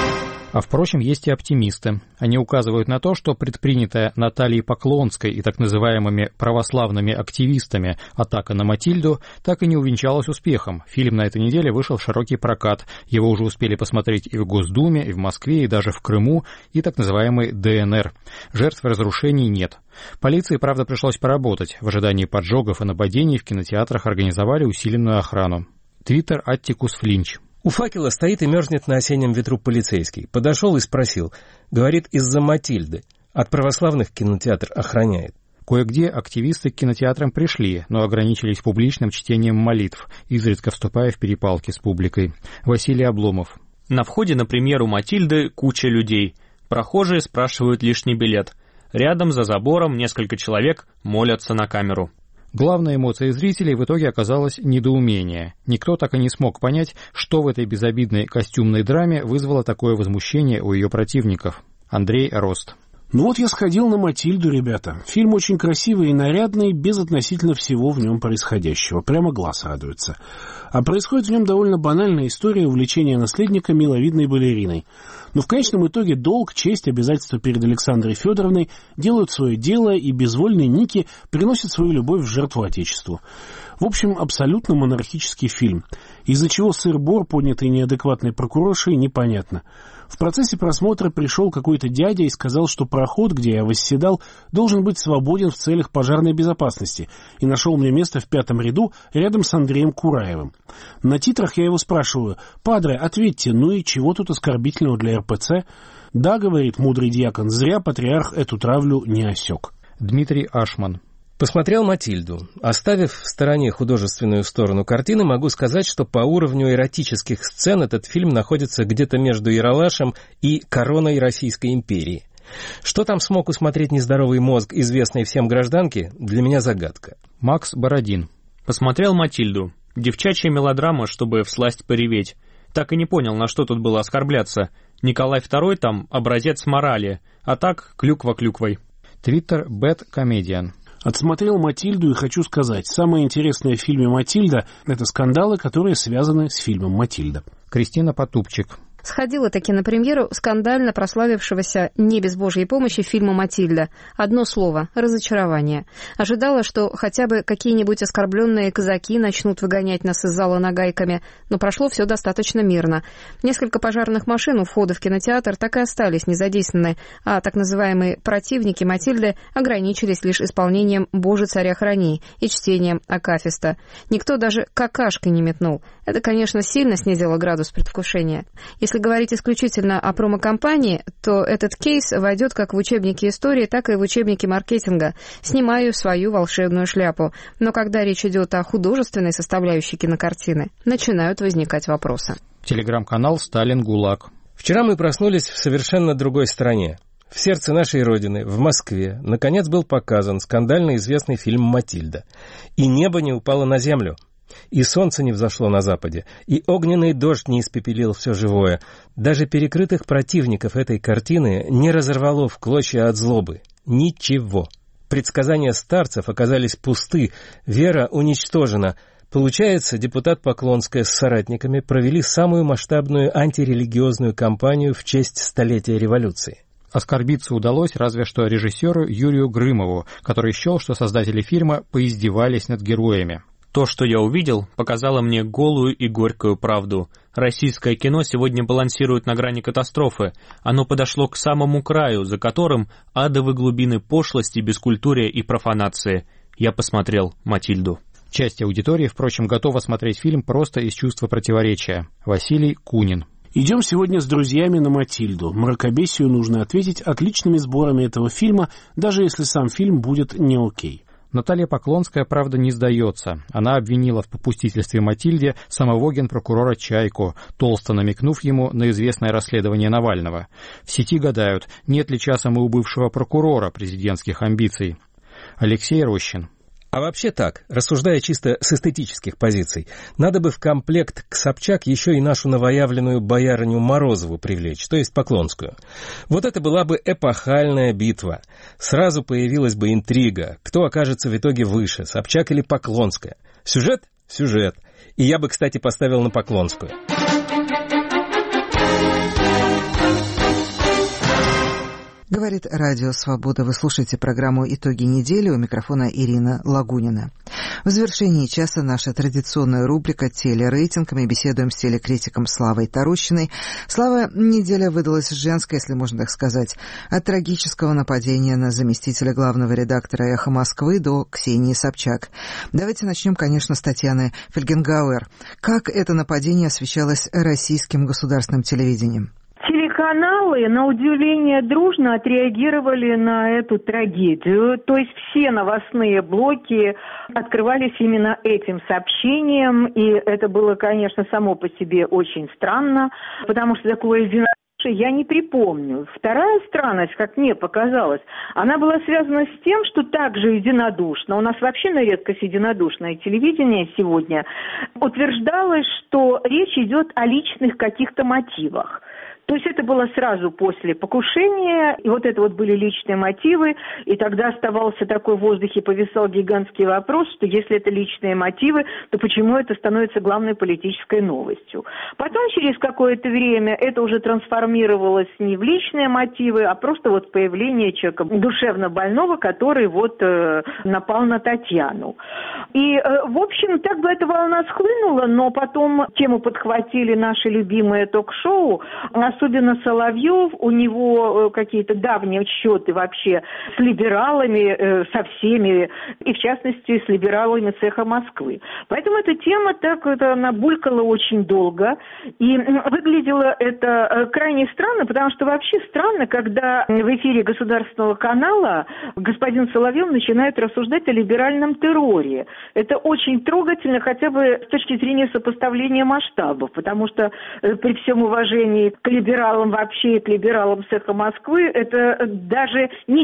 Speaker 16: А впрочем, есть и оптимисты. Они указывают на то, что предпринятая Натальей Поклонской и так называемыми православными активистами атака на Матильду так и не увенчалась успехом. Фильм на этой неделе вышел в широкий прокат. Его уже успели посмотреть и в Госдуме, и в Москве, и даже в Крыму, и так называемой ДНР. Жертв разрушений нет. Полиции, правда, пришлось поработать. В ожидании поджогов и нападений в кинотеатрах организовали усиленную охрану. Твиттер @аттикусфлинч.
Speaker 19: У факела стоит и мерзнет на осеннем ветру полицейский. Подошел и спросил. Говорит, из-за Матильды. От православных кинотеатр охраняет.
Speaker 16: Кое-где активисты к кинотеатрам пришли, но ограничились публичным чтением молитв, изредка вступая в перепалки с публикой. Василий Обломов.
Speaker 17: На входе на премьеру «Матильды» куча людей. Прохожие спрашивают лишний билет. Рядом, за забором, несколько человек молятся на камеру.
Speaker 16: Главной эмоцией зрителей в итоге оказалось недоумение. Никто так и не смог понять, что в этой безобидной костюмной драме вызвало такое возмущение у ее противников. Андрей Рост.
Speaker 18: Ну вот я сходил на «Матильду», ребята. Фильм очень красивый и нарядный, без относительно всего в нем происходящего. Прямо глаз радуется. А происходит в нем довольно банальная история увлечения наследника миловидной балериной. Но в конечном итоге долг, честь, обязательства перед Александрой Федоровной делают свое дело, и безвольный Ники приносит свою любовь в жертву Отечеству. В общем, абсолютно монархический фильм. Из-за чего сыр-бор, поднятый неадекватной прокуроршей, непонятно. В процессе просмотра пришел какой-то дядя и сказал, что проход, где я восседал, должен быть свободен в целях пожарной безопасности, и нашел мне место в 5-м ряду рядом с Андреем Кураевым. На титрах я его спрашиваю: «Падре, ответьте, ну и чего тут оскорбительного для РПЦ?» «Да, — говорит мудрый диакон, — зря патриарх эту травлю не осек».
Speaker 16: Дмитрий Ашман.
Speaker 19: Посмотрел «Матильду». Оставив в стороне художественную сторону картины, могу сказать, что по уровню эротических сцен этот фильм находится где-то между «Ералашем» и «Короной Российской империи». Что там смог усмотреть нездоровый мозг известной всем гражданки, для меня загадка.
Speaker 16: Макс Бородин.
Speaker 17: Посмотрел «Матильду». Девчачья мелодрама, чтобы всласть пореветь. Так и не понял, на что тут было оскорбляться. Николай II там образец морали, а так клюква клюквой.
Speaker 16: Твиттер @bad_comedian.
Speaker 18: Отсмотрел «Матильду» и хочу сказать, самое интересное в фильме «Матильда» — это скандалы, которые связаны с фильмом «Матильда».
Speaker 16: Кристина Потупчик.
Speaker 20: Сходила таки на премьеру скандально прославившегося не без Божьей помощи фильма «Матильда». Одно слово — разочарование. Ожидала, что хотя бы какие-нибудь оскорбленные казаки начнут выгонять нас из зала нагайками, но прошло все достаточно мирно. Несколько пожарных машин у входа в кинотеатр так и остались незадействованы, а так называемые противники «Матильды» ограничились лишь исполнением «Боже, царя храни» и чтением акафиста. Никто даже какашкой не метнул. Это, конечно, сильно снизило градус предвкушения. Если говорить исключительно о промо-компании, то этот кейс войдет как в учебники истории, так и в учебники маркетинга. Снимаю свою волшебную шляпу. Но когда речь идет о художественной составляющей кинокартины, начинают возникать вопросы.
Speaker 16: Телеграм-канал «Сталин ГУЛАГ».
Speaker 19: Вчера мы проснулись в совершенно другой стране. В сердце нашей Родины, в Москве, наконец был показан скандально известный фильм «Матильда». И небо не упало на землю. И солнце не взошло на западе, и огненный дождь не испепелил все живое. Даже перекрытых противников этой картины не разорвало в клочья от злобы. Ничего. Предсказания старцев оказались пусты, вера уничтожена. Получается, депутат Поклонская с соратниками провели самую масштабную антирелигиозную кампанию в честь столетия революции.
Speaker 16: Оскорбиться удалось разве что режиссеру Юрию Грымову, который счел, что создатели фильма поиздевались над героями.
Speaker 17: То, что я увидел, показало мне голую и горькую правду. Российское кино сегодня балансирует на грани катастрофы. Оно подошло к самому краю, за которым адовы глубины пошлости, бескультурия и профанации. Я посмотрел «Матильду».
Speaker 16: Часть аудитории, впрочем, готова смотреть фильм просто из чувства противоречия. Василий Кунин.
Speaker 18: Идем сегодня с друзьями на «Матильду». Мракобесию нужно ответить отличными сборами этого фильма, даже если сам фильм будет не окей.
Speaker 16: Наталья Поклонская, правда, не сдается. Она обвинила в попустительстве Матильде самого генпрокурора Чайку, толсто намекнув ему на известное расследование Навального. В сети гадают, нет ли часом и у бывшего прокурора президентских амбиций. Алексей Рощин.
Speaker 19: А вообще так, рассуждая чисто с эстетических позиций, надо бы в комплект к Собчак еще и нашу новоявленную боярыню Морозову привлечь, то есть Поклонскую. Вот это была бы эпохальная битва. Сразу появилась бы интрига, кто окажется в итоге выше, Собчак или Поклонская. Сюжет? Сюжет. И я бы, кстати, поставил на Поклонскую.
Speaker 1: Говорит Радио Свобода. Вы слушаете программу «Итоги недели». У микрофона Ирина Лагунина. В завершении часа наша традиционная рубрика «Телерейтинг». Мы беседуем с телекритиком Славой Тарущиной. Слава, неделя выдалась женская, если можно так сказать. От трагического нападения на заместителя главного редактора «Эхо Москвы» до Ксении Собчак. Давайте начнем, конечно, с Татьяны Фельгенгауэр. Как это нападение освещалось российским государственным телевидением?
Speaker 2: Телеканалы, на удивление, дружно отреагировали на эту трагедию. То есть все новостные блоки открывались именно этим сообщением. И это было, конечно, само по себе очень странно, потому что такое единодушие я не припомню. Вторая странность, как мне показалось, она была связана с тем, что также единодушно, у нас вообще на редкость единодушное телевидение сегодня, утверждалось, что речь идет о личных каких-то мотивах. То есть это было сразу после покушения, и вот это вот были личные мотивы, и тогда оставался такой в воздухе, повисал гигантский вопрос, что если это личные мотивы, то почему это становится главной политической новостью? Потом через какое-то время это уже трансформировалось не в личные мотивы, а просто вот появление человека душевно больного, который вот напал на Татьяну. И, в общем, так бы эта волна схлынула, но потом тему подхватили наши любимые ток-шоу, особенно Соловьев, у него какие-то давние счеты вообще с либералами, со всеми, и в частности с либералами с «Эхо Москвы». Поэтому эта тема так она булькала очень долго, и выглядело это крайне странно, потому что вообще странно, когда в эфире государственного канала господин Соловьев начинает рассуждать о либеральном терроре. Это очень трогательно, хотя бы с точки зрения сопоставления масштабов, потому что при всем уважении к либералам вообще и к либералам с «Эхо Москвы, это даже не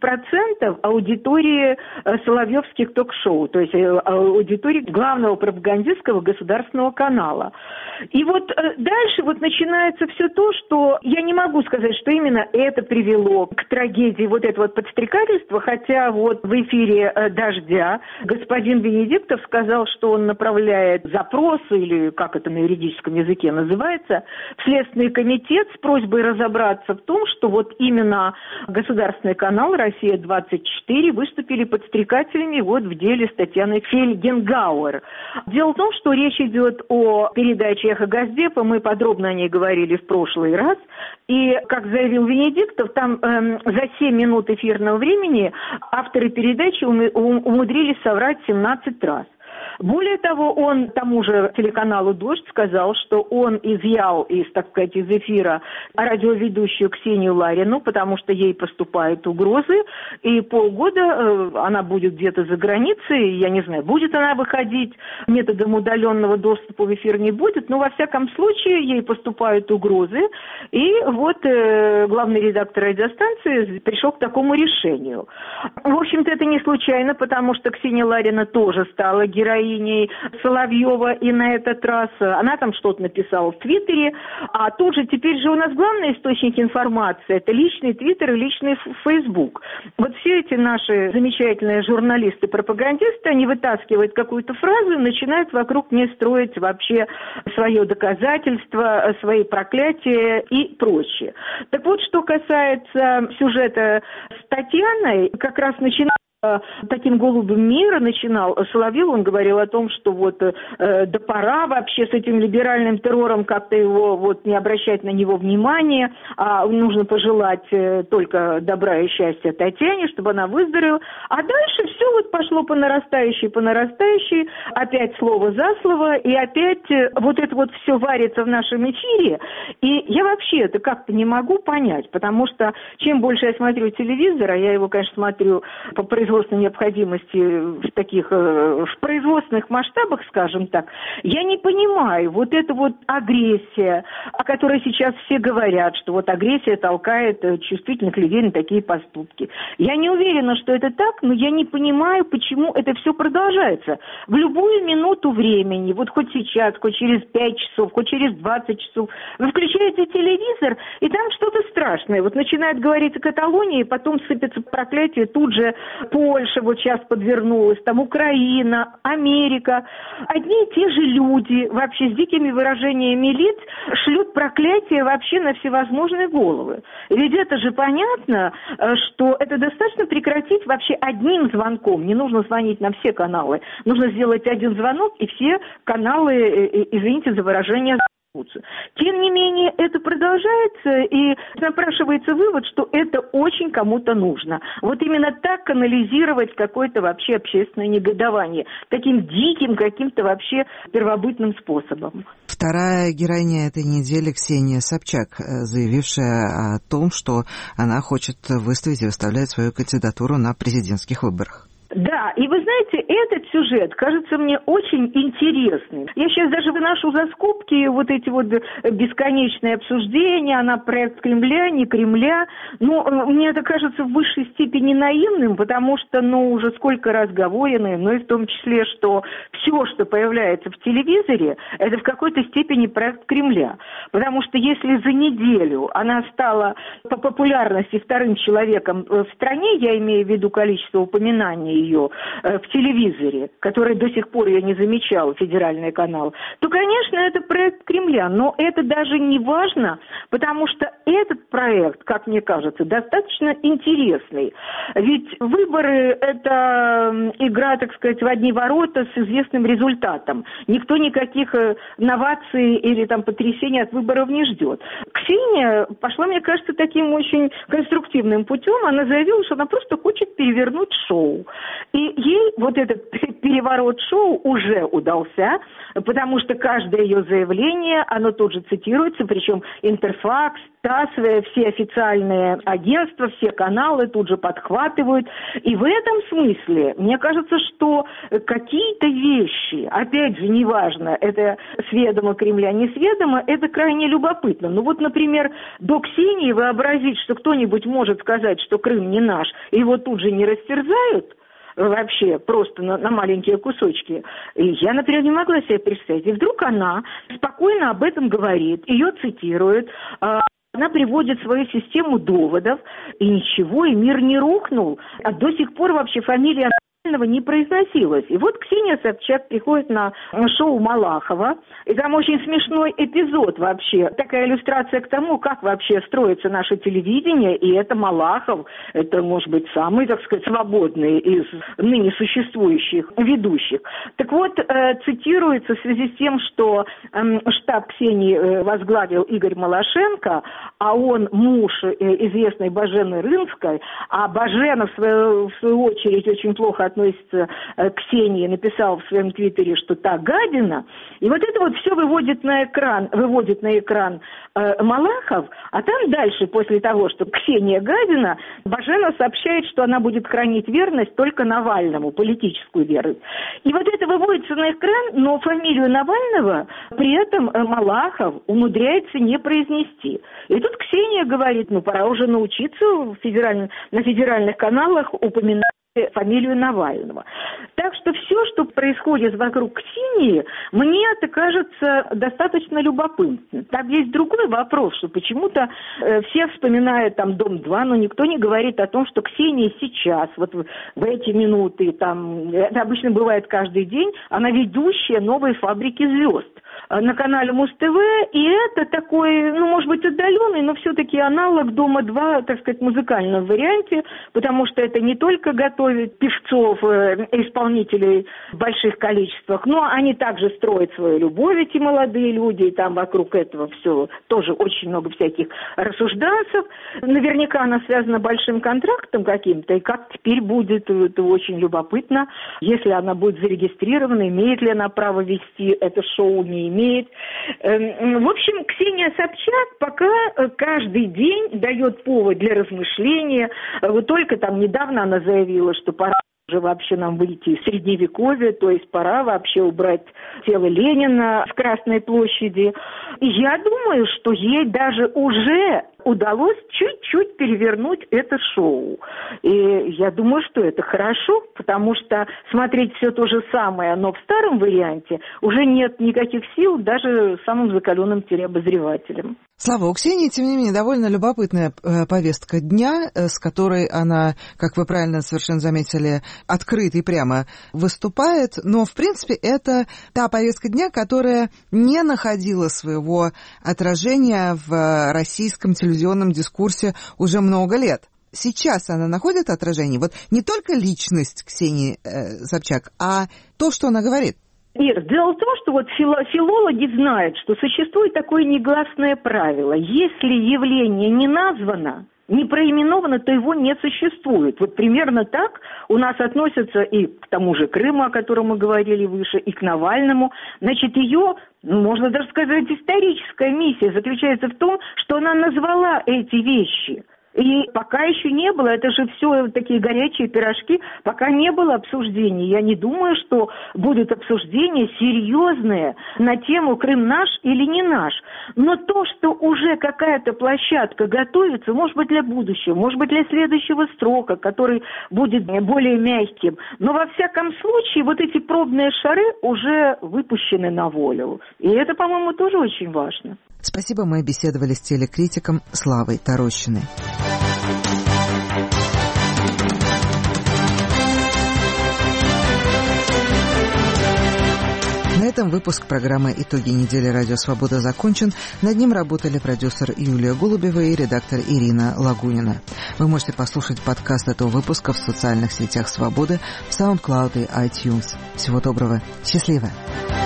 Speaker 2: 10% аудитории соловьевских ток-шоу, то есть аудитории главного пропагандистского государственного канала. И вот дальше вот начинается все то, что я не могу сказать, что именно это привело к трагедии вот этого вот подстрекательства, хотя вот в эфире «Дождя» господин Венедиктов сказал, что он направляет запрос, или как это на юридическом языке называется, в Следственный комитет с просьбой разобраться в том, что вот именно государственный канал «Россия-24» выступили подстрекателями вот в деле с Татьяной Фельгенгауэр. Дело в том, что речь идет о передаче «Эхо Газдепа», мы подробно о ней говорили в прошлый раз, и, как заявил Венедиктов, там за 7 минут эфирного времени авторы передачи умудрились соврать 17 раз. Более того, он тому же телеканалу «Дождь» сказал, что он изъял так сказать, из эфира радиоведущую Ксению Ларину, потому что ей поступают угрозы, и полгода она будет где-то за границей, я не знаю, будет она выходить, методом удаленного доступа в эфир не будет, но во всяком случае ей поступают угрозы, и вот главный редактор радиостанции пришел к такому решению. В общем-то, это не случайно, потому что Ксения Ларина тоже стала героиней Соловьева, и на этот раз она там что-то написала в Твиттере, а тут же теперь же у нас главный источник информации — это личный Твиттер и личный Фейсбук. Вот все эти наши замечательные журналисты-пропагандисты, они вытаскивают какую-то фразу и начинают вокруг нее строить вообще свое доказательство, свои проклятия и прочее. Так вот, что касается сюжета с Татьяной, как раз начинается таким голубым мира начинал Соловьев, он говорил о том, что вот да пора вообще с этим либеральным террором как-то его вот не обращать на него внимания, а нужно пожелать только добра и счастья Татьяне, чтобы она выздоровела. А дальше все вот пошло по нарастающей, опять слово за слово, и опять вот это вот все варится в нашем эфире. И я вообще это как-то не могу понять, потому что чем больше я смотрю телевизор, а я его, конечно, смотрю по производственной необходимости в таких в производственных масштабах, скажем так, я не понимаю вот эта вот агрессия, о которой сейчас все говорят, что вот агрессия толкает чувствительных людей на такие поступки. Я не уверена, что это так, но я не понимаю, почему это все продолжается. В любую минуту времени, вот хоть сейчас, хоть через 5 часов, хоть через 20 часов, вы включаете телевизор, и там что-то страшное. Вот начинает говорить о Каталонии, потом сыпется проклятие тут же по Польша вот сейчас подвернулась, там Украина, Америка. Одни и те же люди вообще с дикими выражениями лиц шлют проклятия вообще на всевозможные головы. Ведь это же понятно, что это достаточно прекратить вообще одним звонком. Не нужно звонить на все каналы. Нужно сделать один звонок, и все каналы, извините за выражение, тем не менее, это продолжается, и напрашивается вывод, что это очень кому-то нужно. Вот именно так канализировать какое-то вообще общественное негодование. Таким диким, каким-то вообще первобытным способом.
Speaker 1: Вторая героиня этой недели Ксения Собчак, заявившая о том, что она хочет выставить и выставлять свою кандидатуру на президентских выборах.
Speaker 2: Да, и вы знаете, этот сюжет кажется мне очень интересным. Я сейчас даже выношу за скобки вот эти вот бесконечные обсуждения, она проект Кремля, не Кремля. Но мне это кажется в высшей степени наивным, потому что, уже сколько раз говорено, и в том числе, что все, что появляется в телевизоре, это в какой-то степени проект Кремля. Потому что если за неделю она стала по популярности вторым человеком в стране, я имею в виду количество упоминаний ее в телевизоре, который до сих пор я не замечал, федеральный канал, то, конечно, это проект Кремля. Но это даже не важно, потому что этот проект, как мне кажется, достаточно интересный. Ведь выборы – это игра, так сказать, в одни ворота с известным результатом. Никто никаких новаций или потрясений от выборов не ждет. Ксения пошла, мне кажется, таким очень конструктивным путем. Она заявила, что она просто хочет перевернуть шоу. И ей вот этот переворот шоу уже удался, потому что каждое ее заявление, оно тут же цитируется, причем Интерфакс, ТАСС, все официальные агентства, все каналы тут же подхватывают. И в этом смысле, мне кажется, что какие-то вещи, опять же, неважно, это с ведома Кремля, не с ведома, это крайне любопытно. Например, до Ксении вообразить, что кто-нибудь может сказать, что Крым не наш, и его тут же не растерзают, вообще просто на маленькие кусочки. И я, например, не могла себе представить. И вдруг она спокойно об этом говорит, ее цитирует, она приводит свою систему доводов, и ничего, и мир не рухнул. А до сих пор вообще фамилия не произносилось. И вот Ксения Собчак приходит на шоу Малахова, и там очень смешной эпизод вообще. Такая иллюстрация к тому, как вообще строится наше телевидение, и это Малахов, это, может быть, самый, так сказать, свободный из ныне существующих ведущих. Так вот, цитируется в связи с тем, что штаб Ксении возглавил Игорь Малашенко, а он муж известной Божены Рынской, а Божена, в свою очередь, очень плохо относится к Ксении, написал в своем твиттере, что та гадина. И вот это вот все выводит на экран Малахов, а там дальше, после того, что Ксения гадина, Божена сообщает, что она будет хранить верность только Навальному, политическую верность. И вот это выводится на экран, но фамилию Навального при этом Малахов умудряется не произнести. И тут Ксения говорит, пора уже научиться на федеральных каналах упоминать фамилию Навального. Так что все, что происходит вокруг Ксении, мне это кажется достаточно любопытным. Там есть другой вопрос, что почему-то все вспоминают Дом-2, но никто не говорит о том, что Ксения сейчас, вот в эти минуты, это обычно бывает каждый день, она ведущая новой фабрики звезд на канале Муз-ТВ, и это такой, может быть, отдаленный, но все-таки аналог Дома-2, так сказать, в музыкальном варианте, потому что это не только готовит певцов, исполнителей в больших количествах, но они также строят свою любовь, эти молодые люди, и там вокруг этого все тоже очень много всяких рассуждансов. Наверняка она связана с большим контрактом каким-то, и как теперь будет, это очень любопытно, если она будет зарегистрирована, имеет ли она право вести это шоу, не имеет. В общем, Ксения Собчак пока каждый день дает повод для размышления. Вот только недавно она заявила, что пора уже вообще нам выйти из Средневековья, то есть пора вообще убрать тело Ленина с Красной площади. И я думаю, что ей даже уже удалось чуть-чуть перевернуть это шоу. И я думаю, что это хорошо, потому что смотреть все то же самое, но в старом варианте уже нет никаких сил даже самым закаленным телеобозревателям.
Speaker 1: Слава, у Ксении, тем не менее, довольно любопытная повестка дня, с которой она, как вы правильно совершенно заметили, открыто и прямо выступает. Но, в принципе, это та повестка дня, которая не находила своего отражения в российском телевизионном дискурсе уже много лет. Сейчас она находит отражение. Вот не только личность Ксении Собчак, а то, что она говорит.
Speaker 2: Ир, дело в том, что вот филологи знают, что существует такое негласное правило. Если явление не названо, не проименовано, то его не существует. Вот примерно так у нас относятся и к тому же Крыму, о котором мы говорили выше, и к Навальному. Значит, ее, можно даже сказать, историческая миссия заключается в том, что она назвала эти вещи. И пока еще не было, это же все такие горячие пирожки, пока не было обсуждений. Я не думаю, что будет обсуждение серьезное на тему «Крым наш или не наш». Но то, что уже какая-то площадка готовится, может быть, для будущего, может быть, для следующего срока, который будет более мягким. Но во всяком случае, вот эти пробные шары уже выпущены на волю. И это, по-моему, тоже очень важно.
Speaker 1: Спасибо, мы беседовали с телекритиком Славой Тарощиной. На этом выпуск программы «Итоги недели. Радио Свобода» закончен. Над ним работали продюсер Юлия Голубева и редактор Ирина Лагунина. Вы можете послушать подкаст этого выпуска в социальных сетях Свободы, в SoundCloud и iTunes. Всего доброго. Счастливо.